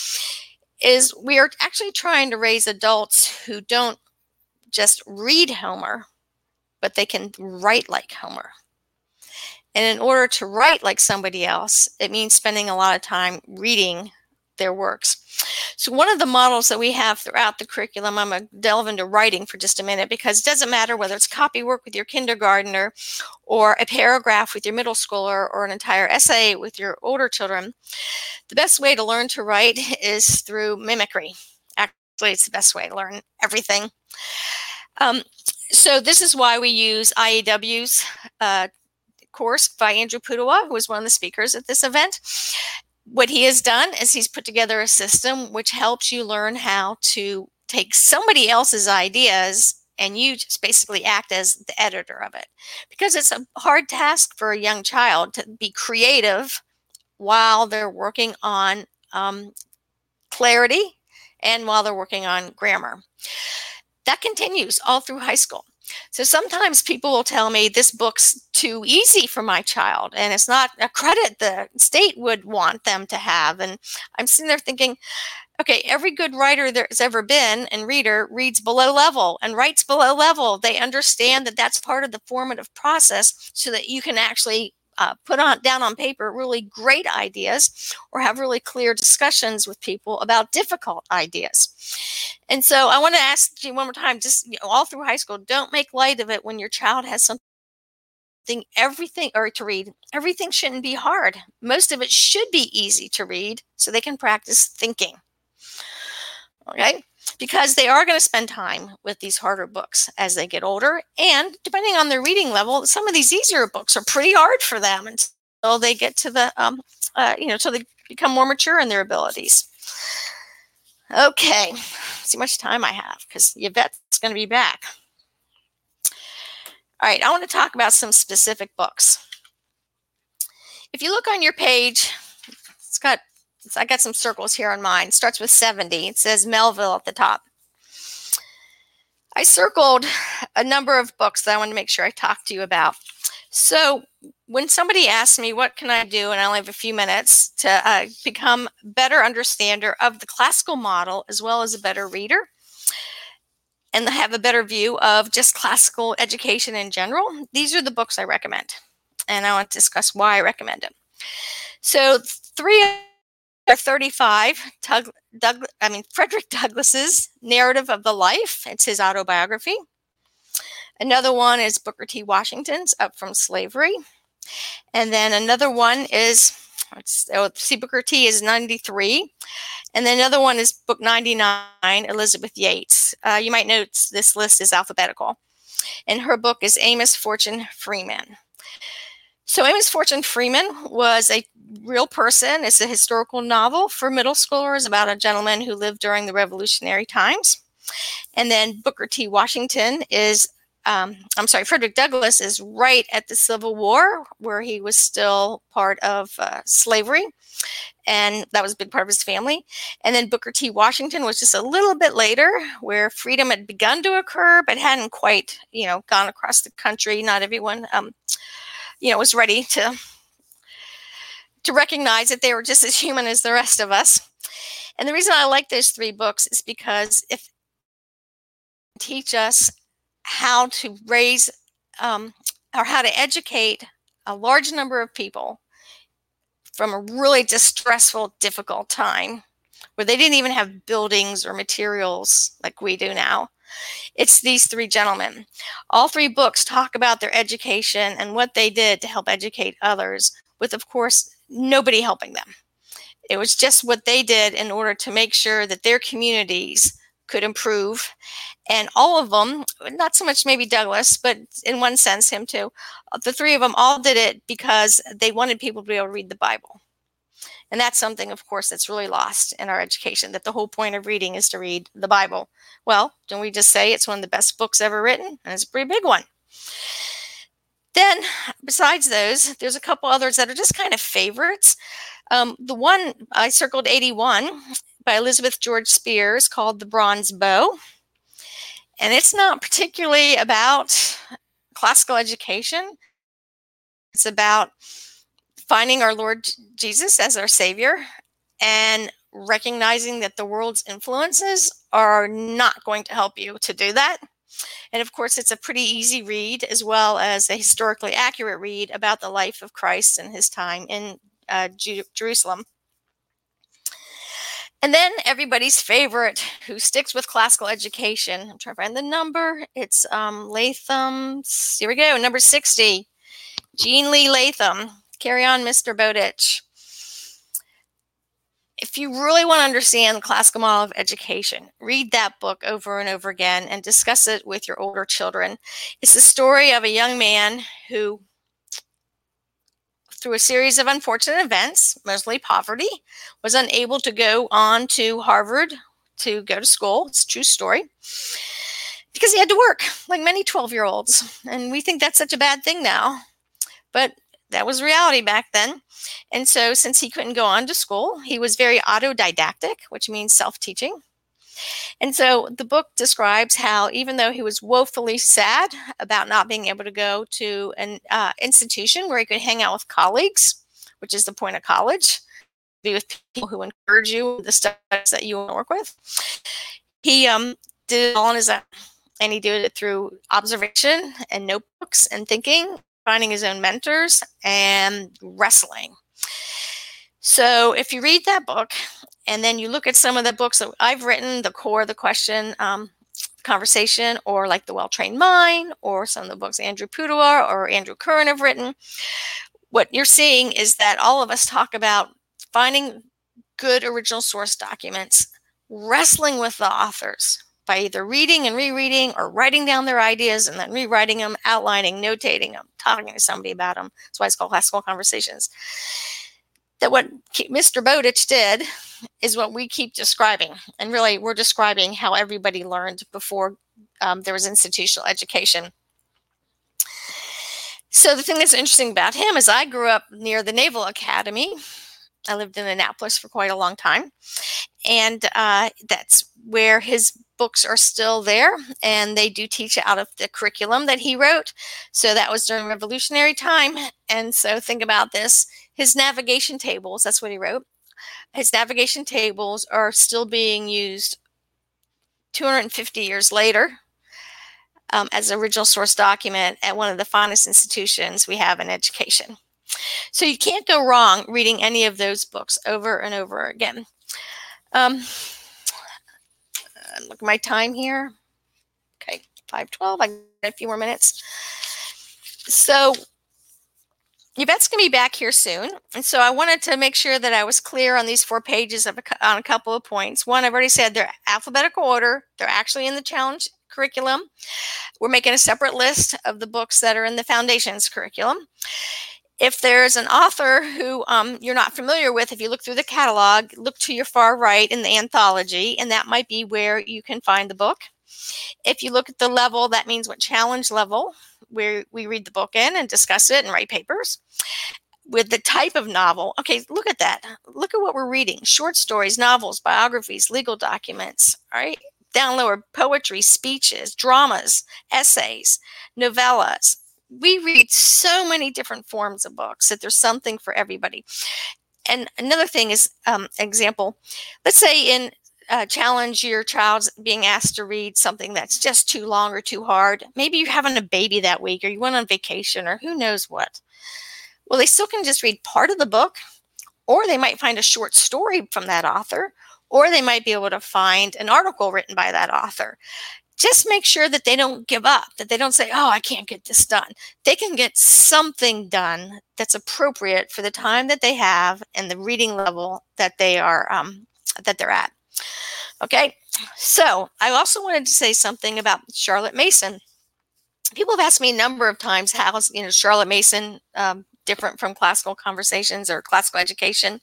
is we are actually trying to raise adults who don't just read Homer, but they can write like Homer. And in order to write like somebody else, it means spending a lot of time reading their works. So one of the models that we have throughout the curriculum, I'm going to delve into writing for just a minute, because it doesn't matter whether it's copy work with your kindergartner or a paragraph with your middle schooler or an entire essay with your older children. The best way to learn to write is through mimicry. Actually, it's the best way to learn everything. Um, so this is why we use I A W's uh, course by Andrew Pudewa, who was one of the speakers at this event. What he has done is he's put together a system which helps you learn how to take somebody else's ideas and you just basically act as the editor of it. Because it's a hard task for a young child to be creative while they're working on um, clarity and while they're working on grammar. That continues all through high school. So sometimes people will tell me this book's too easy for my child, and it's not a credit the state would want them to have. And I'm sitting there thinking, okay, every good writer there's ever been and reader reads below level and writes below level. They understand that that's part of the formative process so that you can actually uh, put on down on paper really great ideas or have really clear discussions with people about difficult ideas. And so I want to ask you one more time, just you know, all through high school, don't make light of it when your child has something, everything, or to read. Everything shouldn't be hard. Most of it should be easy to read so they can practice thinking. Okay? Because they are going to spend time with these harder books as they get older. And depending on their reading level, some of these easier books are pretty hard for them until they get to the, um, uh, you know, until they become more mature in their abilities. Okay, see how much time I have because Yvette's going to be back. All right, I want to talk about some specific books. If you look on your page, it's got, it's, I got some circles here on mine. It starts with seventy. It says Melville at the top. I circled a number of books that I want to make sure I talk to you about. So when somebody asks me, what can I do? And I only have a few minutes to uh, become a better understander of the classical model, as well as a better reader, and have a better view of just classical education in general, these are the books I recommend. And I want to discuss why I recommend them. So three are thirty-five. Doug, Doug, I mean, Frederick Douglass's Narrative of the Life. It's his autobiography. Another one is Booker T. Washington's Up from Slavery. And then another one is, let's oh, see, Booker T is ninety-three. And then another one is book ninety-nine, Elizabeth Yates. Uh, you might note this list is alphabetical. And her book is Amos Fortune Freeman. So Amos Fortune Freeman was a real person. It's a historical novel for middle schoolers about a gentleman who lived during the Revolutionary times. And then Booker T. Washington is, um, I'm sorry, Frederick Douglass is right at the Civil War, where he was still part of uh, slavery. And that was a big part of his family. And then Booker T. Washington was just a little bit later, where freedom had begun to occur, but hadn't quite, you know, gone across the country. Not everyone, um, you know, was ready to, to recognize that they were just as human as the rest of us. And the reason I like those three books is because if they teach us how to raise um, or how to educate a large number of people from a really distressful, difficult time where they didn't even have buildings or materials like we do now. It's these three gentlemen. All three books talk about their education and what they did to help educate others, with, of course, nobody helping them. It was just what they did in order to make sure that their communities could improve. And all of them, not so much maybe Douglass, but in one sense him too, the three of them all did it because they wanted people to be able to read the Bible. And that's something, of course, that's really lost in our education, that the whole point of reading is to read the Bible. Well, don't we just say it's one of the best books ever written? And it's a pretty big one. Then, besides those, there's a couple others that are just kind of favorites. Um, the one I circled eighty-one by Elizabeth George Spears called The Bronze Bow. And it's not particularly about classical education. It's about finding our Lord Jesus as our Savior and recognizing that the world's influences are not going to help you to do that. And of course, it's a pretty easy read, as well as a historically accurate read about the life of Christ and his time in uh, Ju- Jerusalem. And then everybody's favorite, who sticks with classical education. I'm trying to find the number. It's um, Latham's, here we go, number sixty. Jean Lee Latham, Carry On, Mister Bowditch. If you really want to understand the classical model of education, read that book over and over again and discuss it with your older children. It's the story of a young man who, through a series of unfortunate events, mostly poverty, was unable to go on to Harvard to go to school. It's a true story. Because he had to work, like many twelve-year-olds. And we think that's such a bad thing now. But that was reality back then. And so since he couldn't go on to school, he was very autodidactic, which means self-teaching. And so the book describes how, even though he was woefully sad about not being able to go to an uh, institution where he could hang out with colleagues, which is the point of college, be with people who encourage you in the studies that you want to work with, he um, did it all on his own. And he did it through observation and notebooks and thinking, finding his own mentors, and wrestling. So if you read that book, and then you look at some of the books that I've written, The Core of the Question um, Conversation, or like The Well-Trained Mind, or some of the books Andrew Pudewa or Andrew Curran have written, what you're seeing is that all of us talk about finding good original source documents, wrestling with the authors by either reading and rereading or writing down their ideas and then rewriting them, outlining, notating them, talking to somebody about them. That's why it's called Classical Conversations. That what Mister Bowditch did is what we keep describing. And really, we're describing how everybody learned before um, there was institutional education. So the thing that's interesting about him is I grew up near the Naval Academy. I lived in Annapolis for quite a long time. And uh, that's where his books are still there, and they do teach out of the curriculum that he wrote. So that was during Revolutionary time. And so think about this. His navigation tables, that's what he wrote. His navigation tables are still being used two hundred fifty years later um, as an original source document at one of the finest institutions we have in education. So you can't go wrong reading any of those books over and over again. Um, look at my time here. Okay, five twelve. I got a few more minutes. So Yvette's going to be back here soon. And so I wanted to make sure that I was clear on these four pages of a, on a couple of points. One, I've already said they're alphabetical order. They're actually in the challenge curriculum. We're making a separate list of the books that are in the foundations curriculum. If there's an author who um, you're not familiar with, if you look through the catalog, look to your far right in the anthology, and that might be where you can find the book. If you look at the level, that means what challenge level, where we read the book in and discuss it and write papers. With the type of novel, okay, look at that. Look at what we're reading. Short stories, novels, biographies, legal documents, all right? Down lower, poetry, speeches, dramas, essays, novellas. We read so many different forms of books that there's something for everybody. And another thing is, um, example, let's say in Uh, challenge, your child's being asked to read something that's just too long or too hard. Maybe you're having a baby that week, or you went on vacation, or who knows what. Well, they still can just read part of the book, or they might find a short story from that author, or they might be able to find an article written by that author. Just make sure that they don't give up, that they don't say, oh, I can't get this done. They can get something done that's appropriate for the time that they have and the reading level that they are um, that they're at. Okay, so I also wanted to say something about Charlotte Mason. People have asked me a number of times how is, you know, Charlotte Mason um, different from Classical Conversations or Classical Education.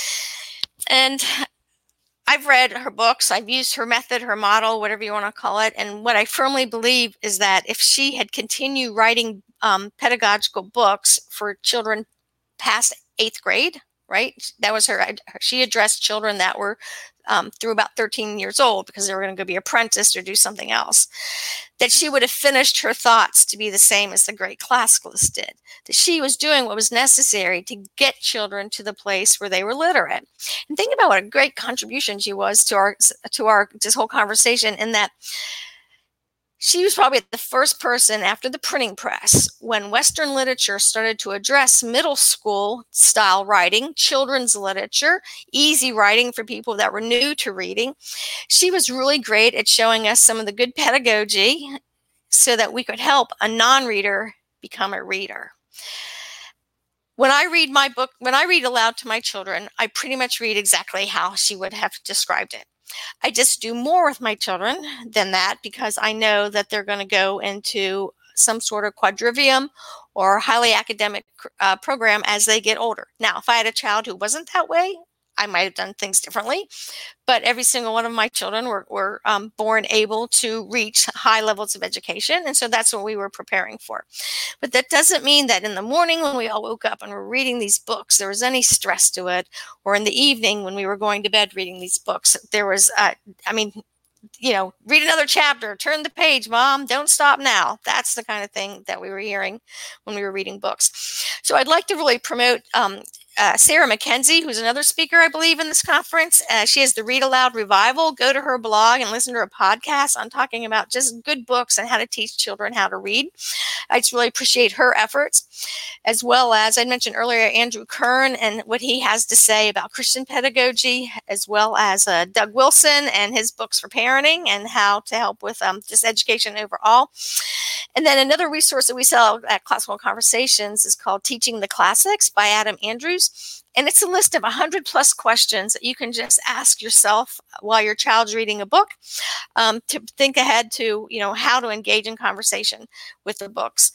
And I've read her books. I've used her method, her model, whatever you want to call it. And what I firmly believe is that if she had continued writing um, pedagogical books for children past eighth grade, right? That was her. She addressed children that were um, through about thirteen years old because they were going to go be apprenticed or do something else. That she would have finished her thoughts to be the same as the great classicalists did. That she was doing what was necessary to get children to the place where they were literate. And think about what a great contribution she was to our to our this whole conversation. In that she was probably the first person after the printing press when Western literature started to address middle school style writing, children's literature, easy writing for people that were new to reading. She was really great at showing us some of the good pedagogy so that we could help a non-reader become a reader. When I read my book, when I read aloud to my children, I pretty much read exactly how she would have described it. I just do more with my children than that because I know that they're going to go into some sort of quadrivium or highly academic uh, program as they get older. Now, if I had a child who wasn't that way, I might have done things differently, but every single one of my children were, were um, born able to reach high levels of education, and so that's what we were preparing for. But that doesn't mean that in the morning when we all woke up and were reading these books, there was any stress to it, or in the evening when we were going to bed reading these books, there was, uh, I mean, you know, read another chapter, turn the page, Mom, don't stop now. That's the kind of thing that we were hearing when we were reading books. So I'd like to really promote um, Uh, Sarah McKenzie, who's another speaker, I believe, in this conference. Uh, she has the Read Aloud Revival. Go to her blog and listen to her podcast on talking about just good books and how to teach children how to read. I just really appreciate her efforts, as well as I mentioned earlier, Andrew Kern and what he has to say about Christian pedagogy, as well as uh, Doug Wilson and his books for parenting and how to help with um, just education overall. And then another resource that we sell at Classical Conversations is called Teaching the Classics by Adam Andrews. And it's a list of one hundred plus questions that you can just ask yourself while your child's reading a book um, to think ahead to, you know, how to engage in conversation with the books.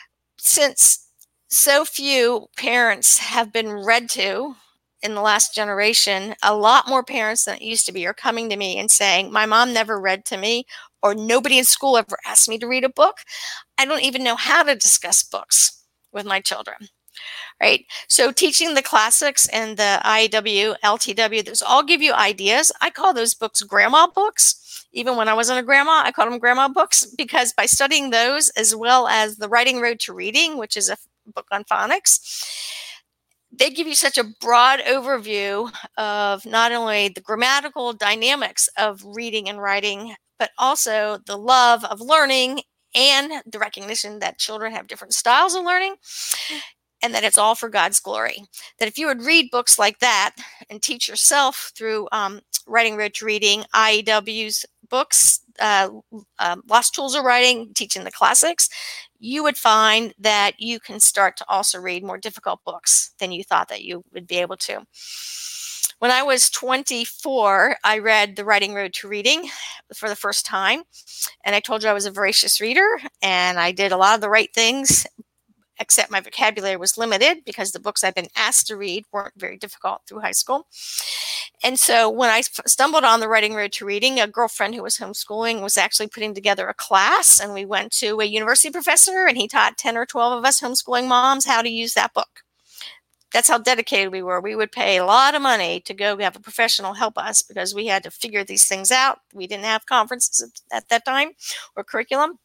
Since so few parents have been read to in the last generation, a lot more parents than it used to be are coming to me and saying, my mom never read to me, or nobody in school ever asked me to read a book. I don't even know how to discuss books with my children. Right. So teaching the classics and the I W, L T W, those all give you ideas. I call those books grandma books. Even when I wasn't a grandma, I called them grandma books because by studying those, as well as the Writing Road to Reading, which is a book on phonics, they give you such a broad overview of not only the grammatical dynamics of reading and writing, but also the love of learning and the recognition that children have different styles of learning. and that it's all for God's glory. That if you would read books like that and teach yourself through um, Writing Road to Reading, I E W's books, uh, uh, Lost Tools of Writing, teaching the classics, you would find that you can start to also read more difficult books than you thought that you would be able to. When I was twenty-four, I read The Writing Road to Reading for the first time. And I told you I was a voracious reader, and I did a lot of the right things, except my vocabulary was limited because the books I've been asked to read weren't very difficult through high school. And so when I stumbled on The Writing Road to Reading, a girlfriend who was homeschooling was actually putting together a class, and we went to a university professor, and he taught ten or twelve of us homeschooling moms how to use that book. That's how dedicated we were. We would pay a lot of money to go have a professional help us because we had to figure these things out. We didn't have conferences at that time or curriculum.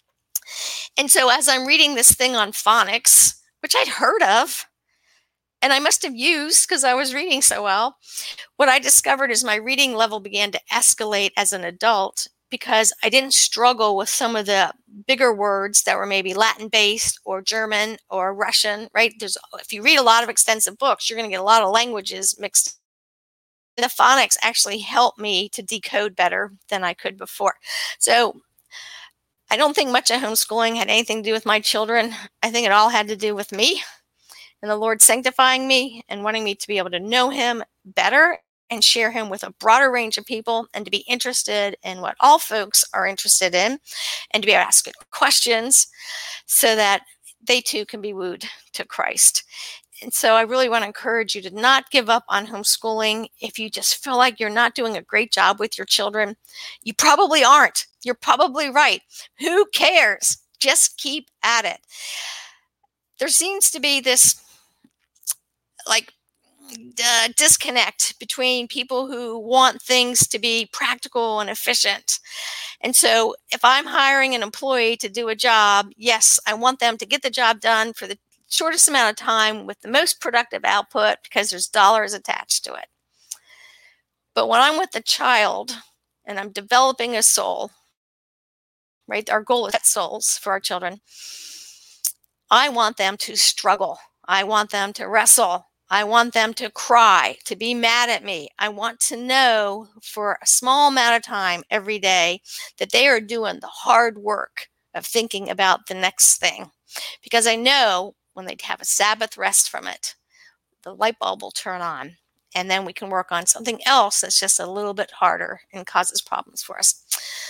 And so as I'm reading this thing on phonics, which I'd heard of, and I must have used because I was reading so well, what I discovered is my reading level began to escalate as an adult because I didn't struggle with some of the bigger words that were maybe Latin-based or German or Russian, right? There's, if you read a lot of extensive books, you're going to get a lot of languages mixed. The phonics actually helped me to decode better than I could before. So I don't think much of homeschooling had anything to do with my children. I think it all had to do with me and the Lord sanctifying me and wanting me to be able to know him better and share him with a broader range of people and to be interested in what all folks are interested in and to be able to ask good questions so that they too can be wooed to Christ. And so I really want to encourage you to not give up on homeschooling. If you just feel like you're not doing a great job with your children, you probably aren't. You're probably right. Who cares? Just keep at it. There seems to be this like uh, disconnect between people who want things to be practical and efficient. And so if I'm hiring an employee to do a job, yes, I want them to get the job done for the shortest amount of time with the most productive output because there's dollars attached to it. But when I'm with the child and I'm developing a soul, right? Our goal is to get souls for our children. I want them to struggle. I want them to wrestle. I want them to cry, to be mad at me. I want to know for a small amount of time every day that they are doing the hard work of thinking about the next thing. Because I know when they have a Sabbath rest from it, the light bulb will turn on. And then we can work on something else that's just a little bit harder and causes problems for us.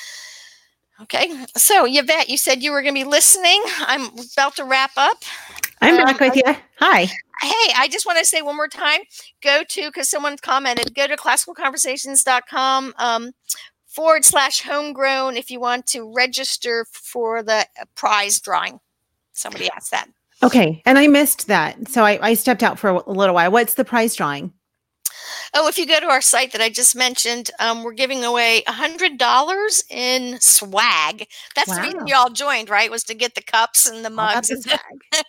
Okay, so Yvette, you said you were going to be listening. I'm about to wrap up. I'm um, back with you. Hi. Hey, I just want to say one more time, go to, because someone commented, go to classical conversations dot com um, forward slash homegrown if you want to register for the prize drawing. Somebody asked that. Okay, and I missed that. So I, I stepped out for a little while. What's the prize drawing? Oh, if you go to our site that I just mentioned, um, we're giving away one hundred dollars in swag. That's wow. The reason you all joined, right? Was to get the cups and the mugs. Oh, and swag.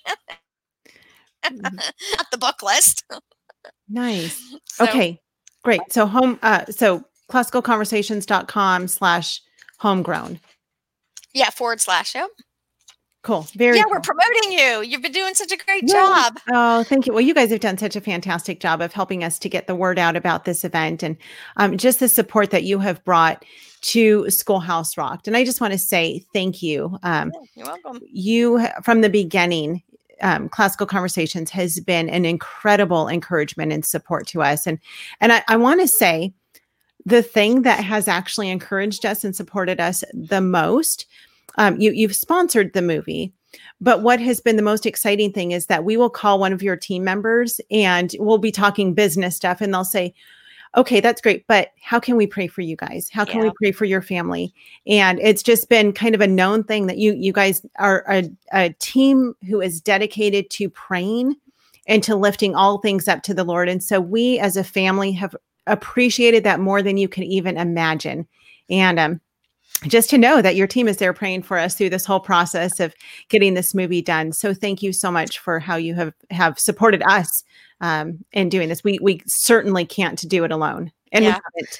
Not the book list. Nice. So, okay, great. So home, uh, so classical conversations dot com slash homegrown. Yeah, forward slash, yep. Cool. Very Yeah, cool. we're promoting you. You've been doing such a great yeah. job. Oh, thank you. Well, you guys have done such a fantastic job of helping us to get the word out about this event and um, just the support that you have brought to Schoolhouse Rocked. And I just want to say thank you. Um, yeah, you're welcome. You, from the beginning, um, Classical Conversations has been an incredible encouragement and support to us. And, and I, I want to say the thing that has actually encouraged us and supported us the most, Um, you, you've sponsored the movie, but what has been the most exciting thing is that we will call one of your team members and we'll be talking business stuff and they'll say, okay, that's great, but how can we pray for you guys? How can yeah. we pray for your family? And it's just been kind of a known thing that you, you guys are a, a team who is dedicated to praying and to lifting all things up to the Lord. And so we as a family have appreciated that more than you can even imagine. And, um, just to know that your team is there praying for us through this whole process of getting this movie done. So thank you so much for how you have, have supported us um, in doing this. We we certainly can't do it alone. And yeah. we haven't.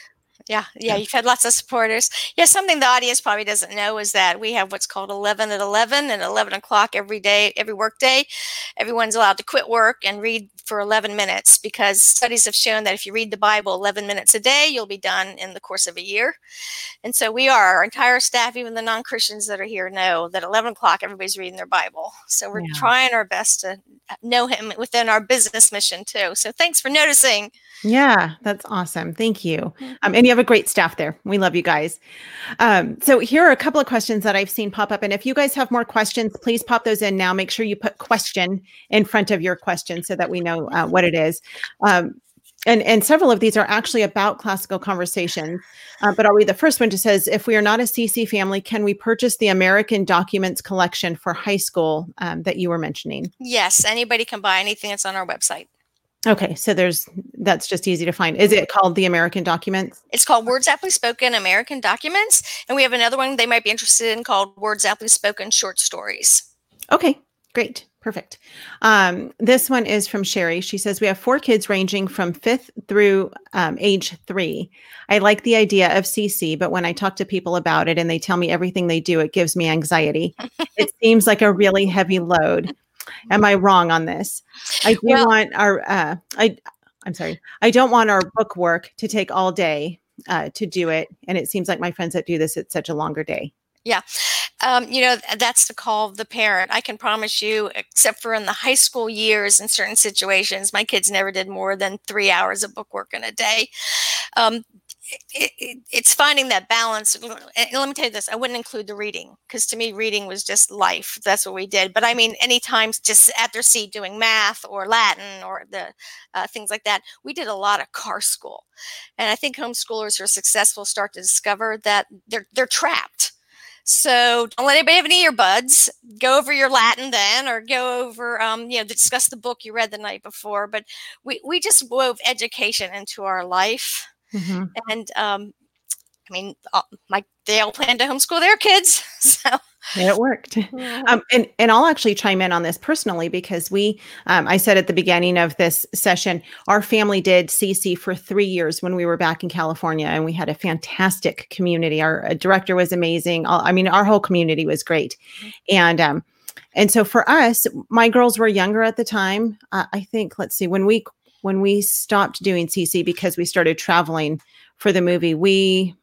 Yeah, yeah, you've had lots of supporters. Yeah, something the audience probably doesn't know is that we have what's called eleven at eleven and eleven o'clock every day, every work day. Everyone's allowed to quit work and read for eleven minutes because studies have shown that if you read the Bible eleven minutes a day, you'll be done in the course of a year. And so we are, our entire staff, even the non-Christians that are here know that eleven o'clock, everybody's reading their Bible. So we're Yeah. trying our best to know him within our business mission too. So thanks for noticing. Yeah, that's awesome. Thank you. Um, and you have a great staff there. We love you guys. Um, so here are a couple of questions that I've seen pop up. And if you guys have more questions, please pop those in now. Make sure you put question in front of your question so that we know uh, what it is. Um, and, and several of these are actually about classical conversations. Uh, but I'll read the first one. It says, if we are not a C C family, can we purchase the American Documents collection for high school um, that you were mentioning? Yes, anybody can buy anything that's on our website. Okay, so there's that's just easy to find. Is it called the American Documents? It's called Words Aptly Spoken American Documents. And we have another one they might be interested in called Words Aptly Spoken Short Stories. Okay, great. Perfect. Um, this one is from Sherry. She says, we have four kids ranging from fifth through um, age three. I like the idea of C C, but when I talk to people about it and they tell me everything they do, it gives me anxiety. It seems like a really heavy load. Am I wrong on this? I do Well- want our, uh, I, I'm sorry. I don't want our book work to take all day uh, to do it. And it seems like my friends that do this, it's such a longer day. Yeah. Um, you know, that's the call of the parent. I can promise you, except for in the high school years in certain situations, my kids never did more than three hours of book work in a day. Um, it, it, it's finding that balance. And let me tell you this, I wouldn't include the reading because to me, reading was just life. That's what we did. But I mean, anytime just at their seat doing math or Latin or the uh, things like that, we did a lot of car school. And I think homeschoolers who are successful start to discover that they're they're trapped. So don't let anybody have any earbuds. Go over your Latin then, or go over, um, you know, discuss the book you read the night before. But we, we just wove education into our life. Mm-hmm. And, um, I mean, uh, my, they all plan to homeschool their kids. So And it worked. Um, and, and I'll actually chime in on this personally because we, um, I said at the beginning of this session, our family did C C for three years when we were back in California, and we had a fantastic community. Our uh, director was amazing. All, I mean, our whole community was great. And, um, and so for us, my girls were younger at the time. Uh, I think, let's see, when we, when we stopped doing C C because we started traveling for the movie, we,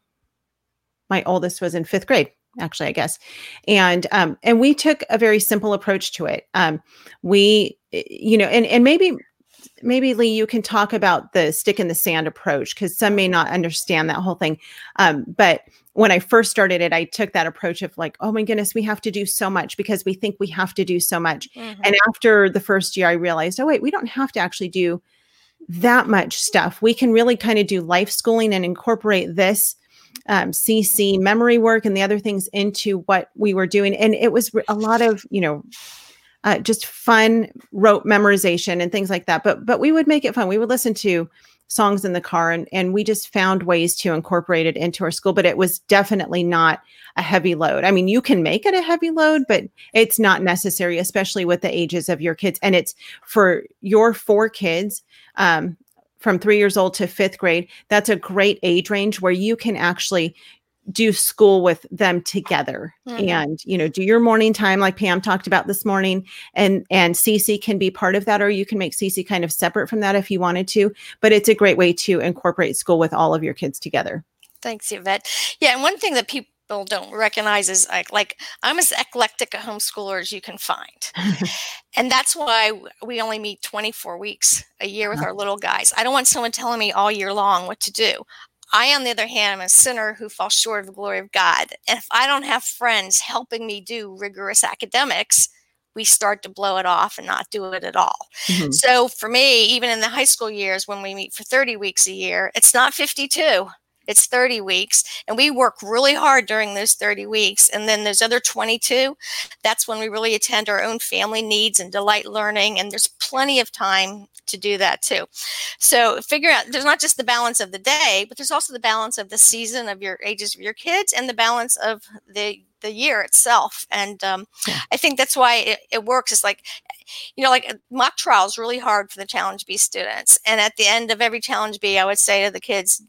my oldest was in fifth grade. Actually, I guess. And, um, and we took a very simple approach to it. Um, we, you know, and, and maybe, maybe Lee, you can talk about the stick in the sand approach because some may not understand that whole thing. Um, but when I first started it, I took that approach of like, oh my goodness, we have to do so much because we think we have to do so much. Mm-hmm. And after the first year, I realized, oh wait, we don't have to actually do that much stuff. We can really kind of do life schooling and incorporate this Um, C C memory work and the other things into what we were doing. And it was a lot of, you know, uh, just fun rote memorization and things like that. But, but we would make it fun. We would listen to songs in the car and, and we just found ways to incorporate it into our school, but it was definitely not a heavy load. I mean, you can make it a heavy load, but it's not necessary, especially with the ages of your kids. And it's for your four kids, um, from three years old to fifth grade. That's a great age range where you can actually do school with them together mm-hmm. and, you know, do your morning time like Pam talked about this morning, and, and C C can be part of that, or you can make C C kind of separate from that if you wanted to, but it's a great way to incorporate school with all of your kids together. Thanks, Yvette. Yeah. And one thing that people don't recognize is like, like I'm as eclectic a homeschooler as you can find. And that's why we only meet twenty-four weeks a year with our little guys. I don't want someone telling me all year long what to do. I, on the other hand, am a sinner who falls short of the glory of God. And if I don't have friends helping me do rigorous academics, we start to blow it off and not do it at all. Mm-hmm. So for me, even in the high school years, when we meet for thirty weeks a year, it's not fifty-two. It's thirty weeks, and we work really hard during those thirty weeks. And then those other twenty-two, that's when we really attend our own family needs and delight learning. And there's plenty of time to do that too. So figure out, there's not just the balance of the day, but there's also the balance of the season of your ages of your kids and the balance of the the year itself. And um, yeah. I think that's why it, it works. It's like, you know, like mock trial is really hard for the Challenge B students. And at the end of every Challenge B, I would say to the kids,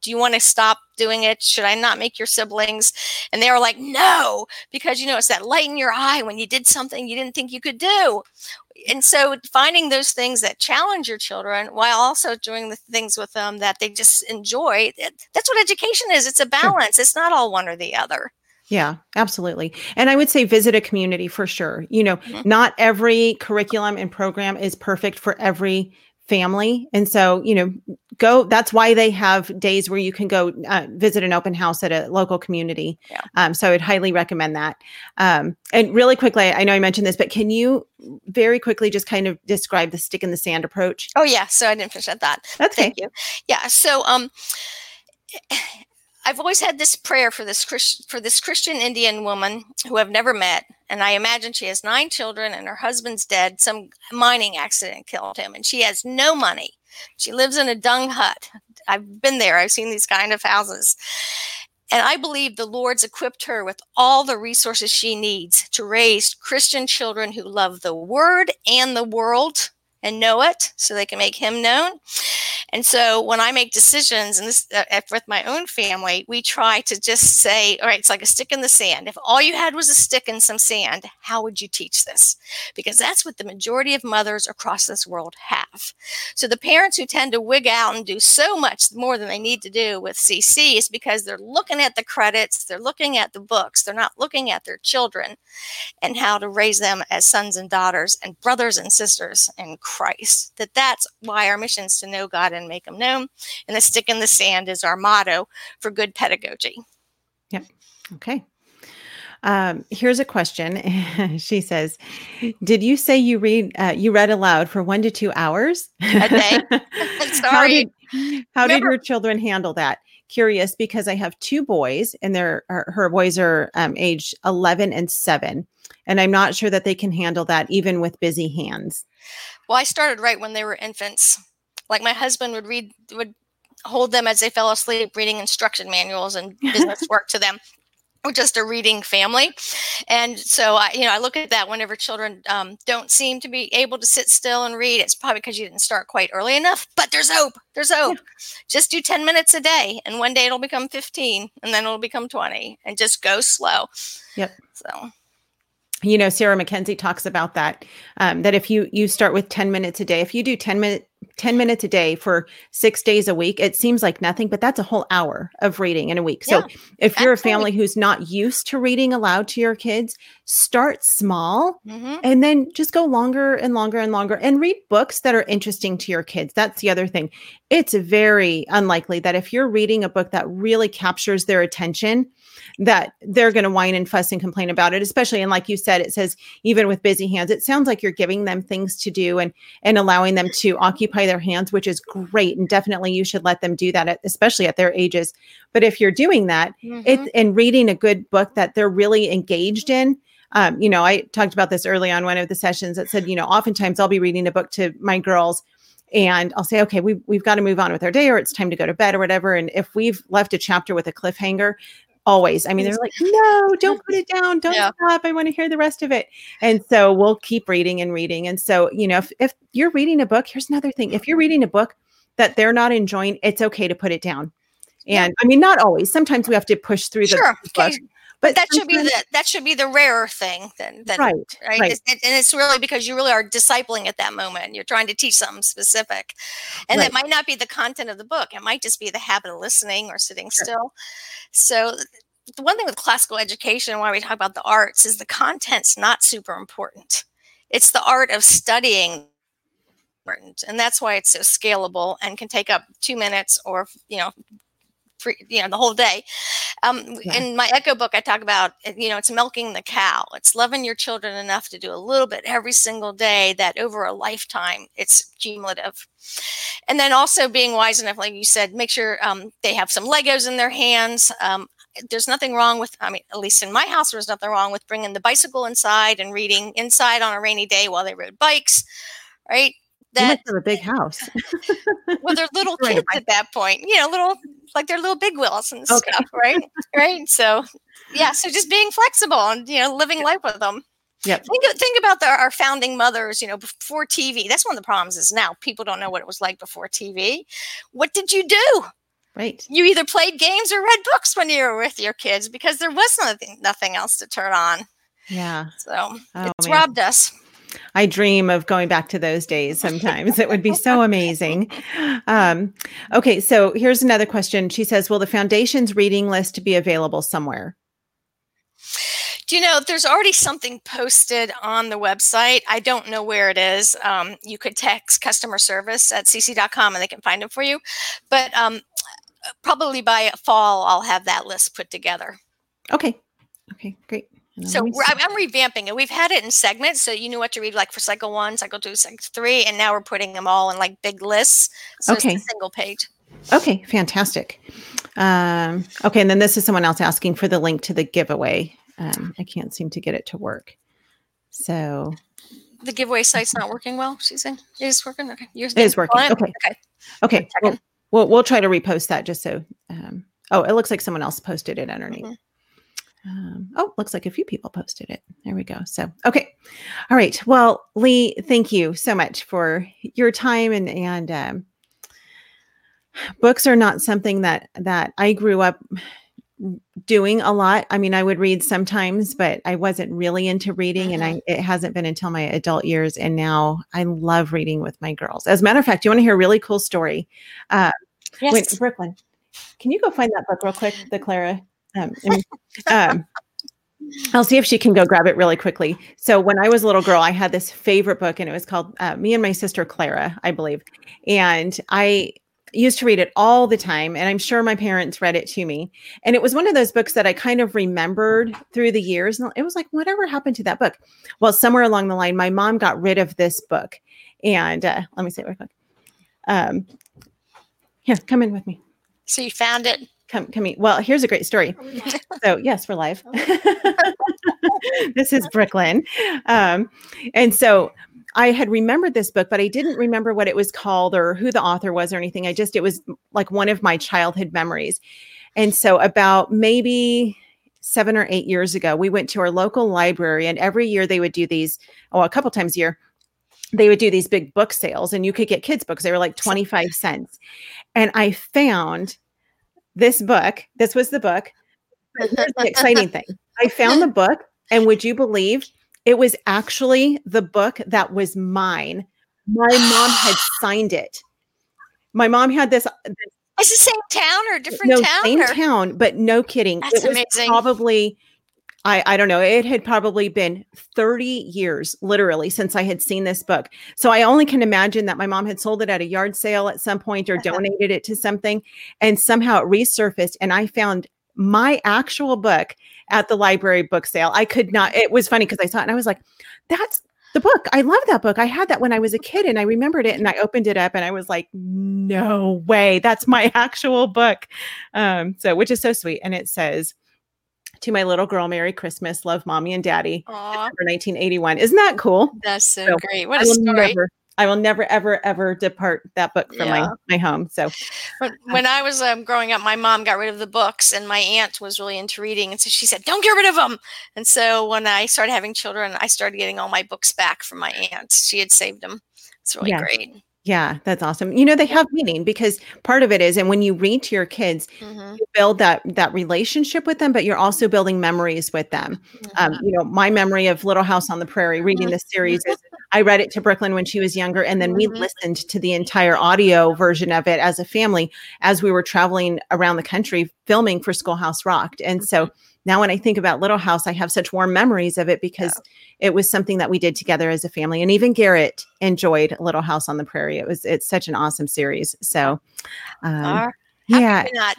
do you want to stop doing it? Should I not make your siblings? And they were like, no, because, you know, it's that light in your eye when you did something you didn't think you could do. And so finding those things that challenge your children while also doing the things with them that they just enjoy, that's what education is. It's a balance. It's not all one or the other. Yeah, absolutely. And I would say visit a community for sure. You know, mm-hmm. not every curriculum and program is perfect for every family. And so, you know, go, that's why they have days where you can go uh, visit an open house at a local community. Yeah. Um, so I'd highly recommend that. Um, and really quickly, I know I mentioned this, but can you very quickly just kind of describe the stick in the sand approach? Oh yeah. So I didn't finish at that. That's Thank okay. you. Yeah. So, um, I've always had this prayer for this Christ- for this Christian Indian woman who I've never met. And I imagine she has nine children and her husband's dead. Some mining accident killed him and she has no money. She lives in a dung hut. I've been there. I've seen these kind of houses. And I believe the Lord's equipped her with all the resources she needs to raise Christian children who love the word and the world and know it so they can make him known. And so when I make decisions, and this uh, with my own family, we try to just say, all right, it's like a stick in the sand. If all you had was a stick and some sand, how would you teach this? Because that's what the majority of mothers across this world have. So the parents who tend to wig out and do so much more than they need to do with C C is because they're looking at the credits, they're looking at the books, they're not looking at their children and how to raise them as sons and daughters and brothers and sisters in Christ. That that's why our mission is to know God and make them known. And the stick in the sand is our motto for good pedagogy. Yep. Okay. Um, here's a question. She says, did you say you read, uh, you read aloud for one to two hours a day? Sorry. How did, how did your children handle that? Curious because I have two boys and they're, her, her boys are um, aged eleven and seven. And I'm not sure that they can handle that even with busy hands. Well, I started right when they were infants. Like my husband would read, would hold them as they fell asleep, reading instruction manuals and business work to them. We're just a reading family. And so, I, you know, I look at that whenever children um, don't seem to be able to sit still and read. It's probably because you didn't start quite early enough, but there's hope. There's hope. Yeah. Just do ten minutes a day. And one day it'll become fifteen and then it'll become twenty and just go slow. Yep. So. You know, Sarah Mackenzie talks about that, um, that if you, you start with ten minutes a day, if you do ten minutes, ten minutes a day for six days a week, it seems like nothing, but that's a whole hour of reading in a week. So yeah, if you're absolutely. a family who's not used to reading aloud to your kids, start small mm-hmm. and then just go longer and longer and longer and read books that are interesting to your kids. That's the other thing. It's very unlikely that if you're reading a book that really captures their attention, that they're going to whine and fuss and complain about it, especially. And like you said, it says, even with busy hands, it sounds like you're giving them things to do and, and allowing them to occupy their hands, which is great. And definitely you should let them do that, at, especially at their ages. But if you're doing that mm-hmm. it's and reading a good book that they're really engaged in, um, you know, I talked about this early on one of the sessions that said, you know, oftentimes I'll be reading a book to my girls and I'll say, okay, we, we've got to move on with our day or it's time to go to bed or whatever. And if we've left a chapter with a cliffhanger, always. I mean, they're like, no, don't put it down. Don't yeah. stop. I want to hear the rest of it. And so we'll keep reading and reading. And so, you know, if, if you're reading a book, here's another thing. If you're reading a book that they're not enjoying, it's okay to put it down. And yeah. I mean, not always. Sometimes we have to push through the sure. book. Okay. But that should be the that should be the rarer thing than, than right, right. right. It's, it, and it's really because you really are discipling at that moment. You're trying to teach something specific, and right. that might not be the content of the book. It might just be the habit of listening or sitting sure. still. So the one thing with classical education, why we talk about the arts, is the content's not super important. It's the art of studying important, and that's why it's so scalable and can take up two minutes or you know. For, you know, the whole day. Um, yeah. In my Echo book, I talk about, you know, it's milking the cow. It's loving your children enough to do a little bit every single day that over a lifetime, it's cumulative. And then also being wise enough, like you said, make sure um, they have some Legos in their hands. Um, there's nothing wrong with, I mean, at least in my house, there's nothing wrong with bringing the bicycle inside and reading inside on a rainy day while they rode bikes, right? That, you must have a big house. Well, they're little kids right. at that point, you know, little, like they're little big wheels and okay. stuff, right? Right. So, yeah. So just being flexible and, you know, living life with them. Yep. Think, think about the, our founding mothers, you know, before T V. That's one of the problems is now people don't know what it was like before T V. What did you do? Right. You either played games or read books when you were with your kids because there was nothing, nothing else to turn on. Yeah. So oh, it's man. robbed us. I dream of going back to those days sometimes. It would be so amazing. Um, okay, so here's another question. She says, will the Foundation's reading list be available somewhere? Do you know, there's already something posted on the website. I don't know where it is. Um, you could text customer service at c c dot com and they can find it for you. But um, probably by fall, I'll have that list put together. Okay. Okay, great. So we're, I'm, I'm revamping it. We've had it in segments, so you knew what to read, like for cycle one, cycle two, cycle three, and now we're putting them all in like big lists. So okay. It's a single page. Okay, fantastic. Um, okay, and then this is someone else asking for the link to the giveaway. Um, I can't seem to get it to work. So the giveaway site's not working well. She's saying it is working. Okay, You're it is working. It? Okay. Okay. Okay. We'll, we'll we'll try to repost that just so. Um, oh, it looks like someone else posted it underneath. Mm-hmm. Um, oh, looks like a few people posted it. There we go. So, okay. All right. Well, Lee, thank you so much for your time and, and, um, books are not something that, that I grew up doing a lot. I mean, I would read sometimes, but I wasn't really into reading mm-hmm. and I, it hasn't been until my adult years. And now I love reading with my girls. As a matter of fact, you want to hear a really cool story? Uh, yes. When, Brooklyn, can you go find that book real quick? The Clara. Um, and, um, I'll see if she can go grab it really quickly. So when I was a little girl, I had this favorite book and it was called uh, Me and My Sister Clara, I believe. And I used to read it all the time. And I'm sure my parents read it to me. And it was one of those books that I kind of remembered through the years. And it was like, whatever happened to that book? Well, somewhere along the line, my mom got rid of this book. And uh, let me say it real quick. Um, here, come in with me. So you found it? Come, come eat. Well, here's a great story. So yes, we're live. This is Brooklyn. Um, and so I had remembered this book, but I didn't remember what it was called or who the author was or anything. I just, it was like one of my childhood memories. And so about maybe seven or eight years ago, we went to our local library and every year they would do these, oh, a couple times a year, they would do these big book sales and you could get kids' books. They were like twenty-five cents. And I found this book. This was the book. Here's the exciting thing. I found the book, and would you believe it was actually the book that was mine? My mom had signed it. My mom had this. this It's the same town or a different no, town? Same or? town, but no kidding. That's it was amazing. Probably, I, I don't know. It had probably been thirty years, literally, since I had seen this book. So I only can imagine that my mom had sold it at a yard sale at some point or donated it to something, and somehow it resurfaced. And I found my actual book at the library book sale. I could not. It was funny because I saw it and I was like, "That's the book. I love that book. I had that when I was a kid, and I remembered it." And I opened it up, and I was like, "No way! That's my actual book." Um, so, which is so sweet, and it says, "To my little girl, Merry Christmas. Love, Mommy and Daddy." December nineteen eighty-one. Isn't that cool? That's so, so great. What I a will story. Never, I will never, ever, ever depart that book from Yeah. my, my home. So when, when I was um, growing up, my mom got rid of the books and my aunt was really into reading. And so she said, don't get rid of them. And so when I started having children, I started getting all my books back from my aunt. She had saved them. It's really Yeah. great. yeah, that's awesome. You know, they have meaning because part of it is, and when you read to your kids, Mm-hmm. you build that that relationship with them, but you're also building memories with them. Um, you know, my memory of Little House on the Prairie, reading this series, is I read it to Brooklyn when she was younger, and then we Mhm. listened to the entire audio version of it as a family as we were traveling around the country filming for Schoolhouse Rocked. And so now when I think about Little House, I have such warm memories of it because it was something that we did together as a family. And even Garrett enjoyed Little House on the Prairie. It was, it's such an awesome series. So, um, How yeah, could we not?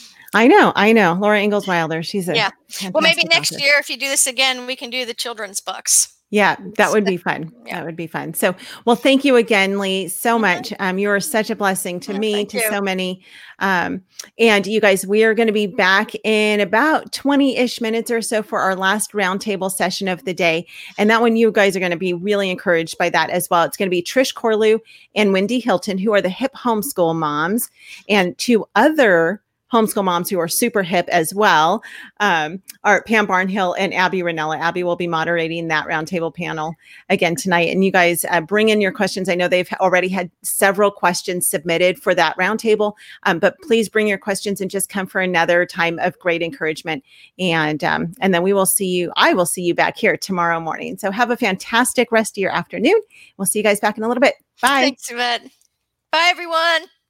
I know, I know. Laura Ingalls Wilder. She's a Yeah. Well, maybe fantastic next author. year, if you do this again, we can do the children's books. Yeah, that would be fun. Yeah. That would be fun. So, well, thank you again, Lee, so much. Um, you are such a blessing to Oh, me, thank to you. so many. Um, and you guys, we are going to be back in about twenty-ish minutes or so for our last roundtable session of the day. And that one, you guys are going to be really encouraged by that as well. It's going to be Trish Corlew and Wendy Hilton, who are the Hip Homeschool moms, and two other homeschool moms who are super hip as well, um, are Pam Barnhill and Abby Ranella. Abby will be moderating that roundtable panel again tonight. And you guys uh, bring in your questions. I know they've already had several questions submitted for that roundtable, um, but please bring your questions and just come for another time of great encouragement. And um, and then we will see you. I will see you back here tomorrow morning. So have a fantastic rest of your afternoon. We'll see you guys back in a little bit. Bye. Thanks, Yvette. Bye, everyone.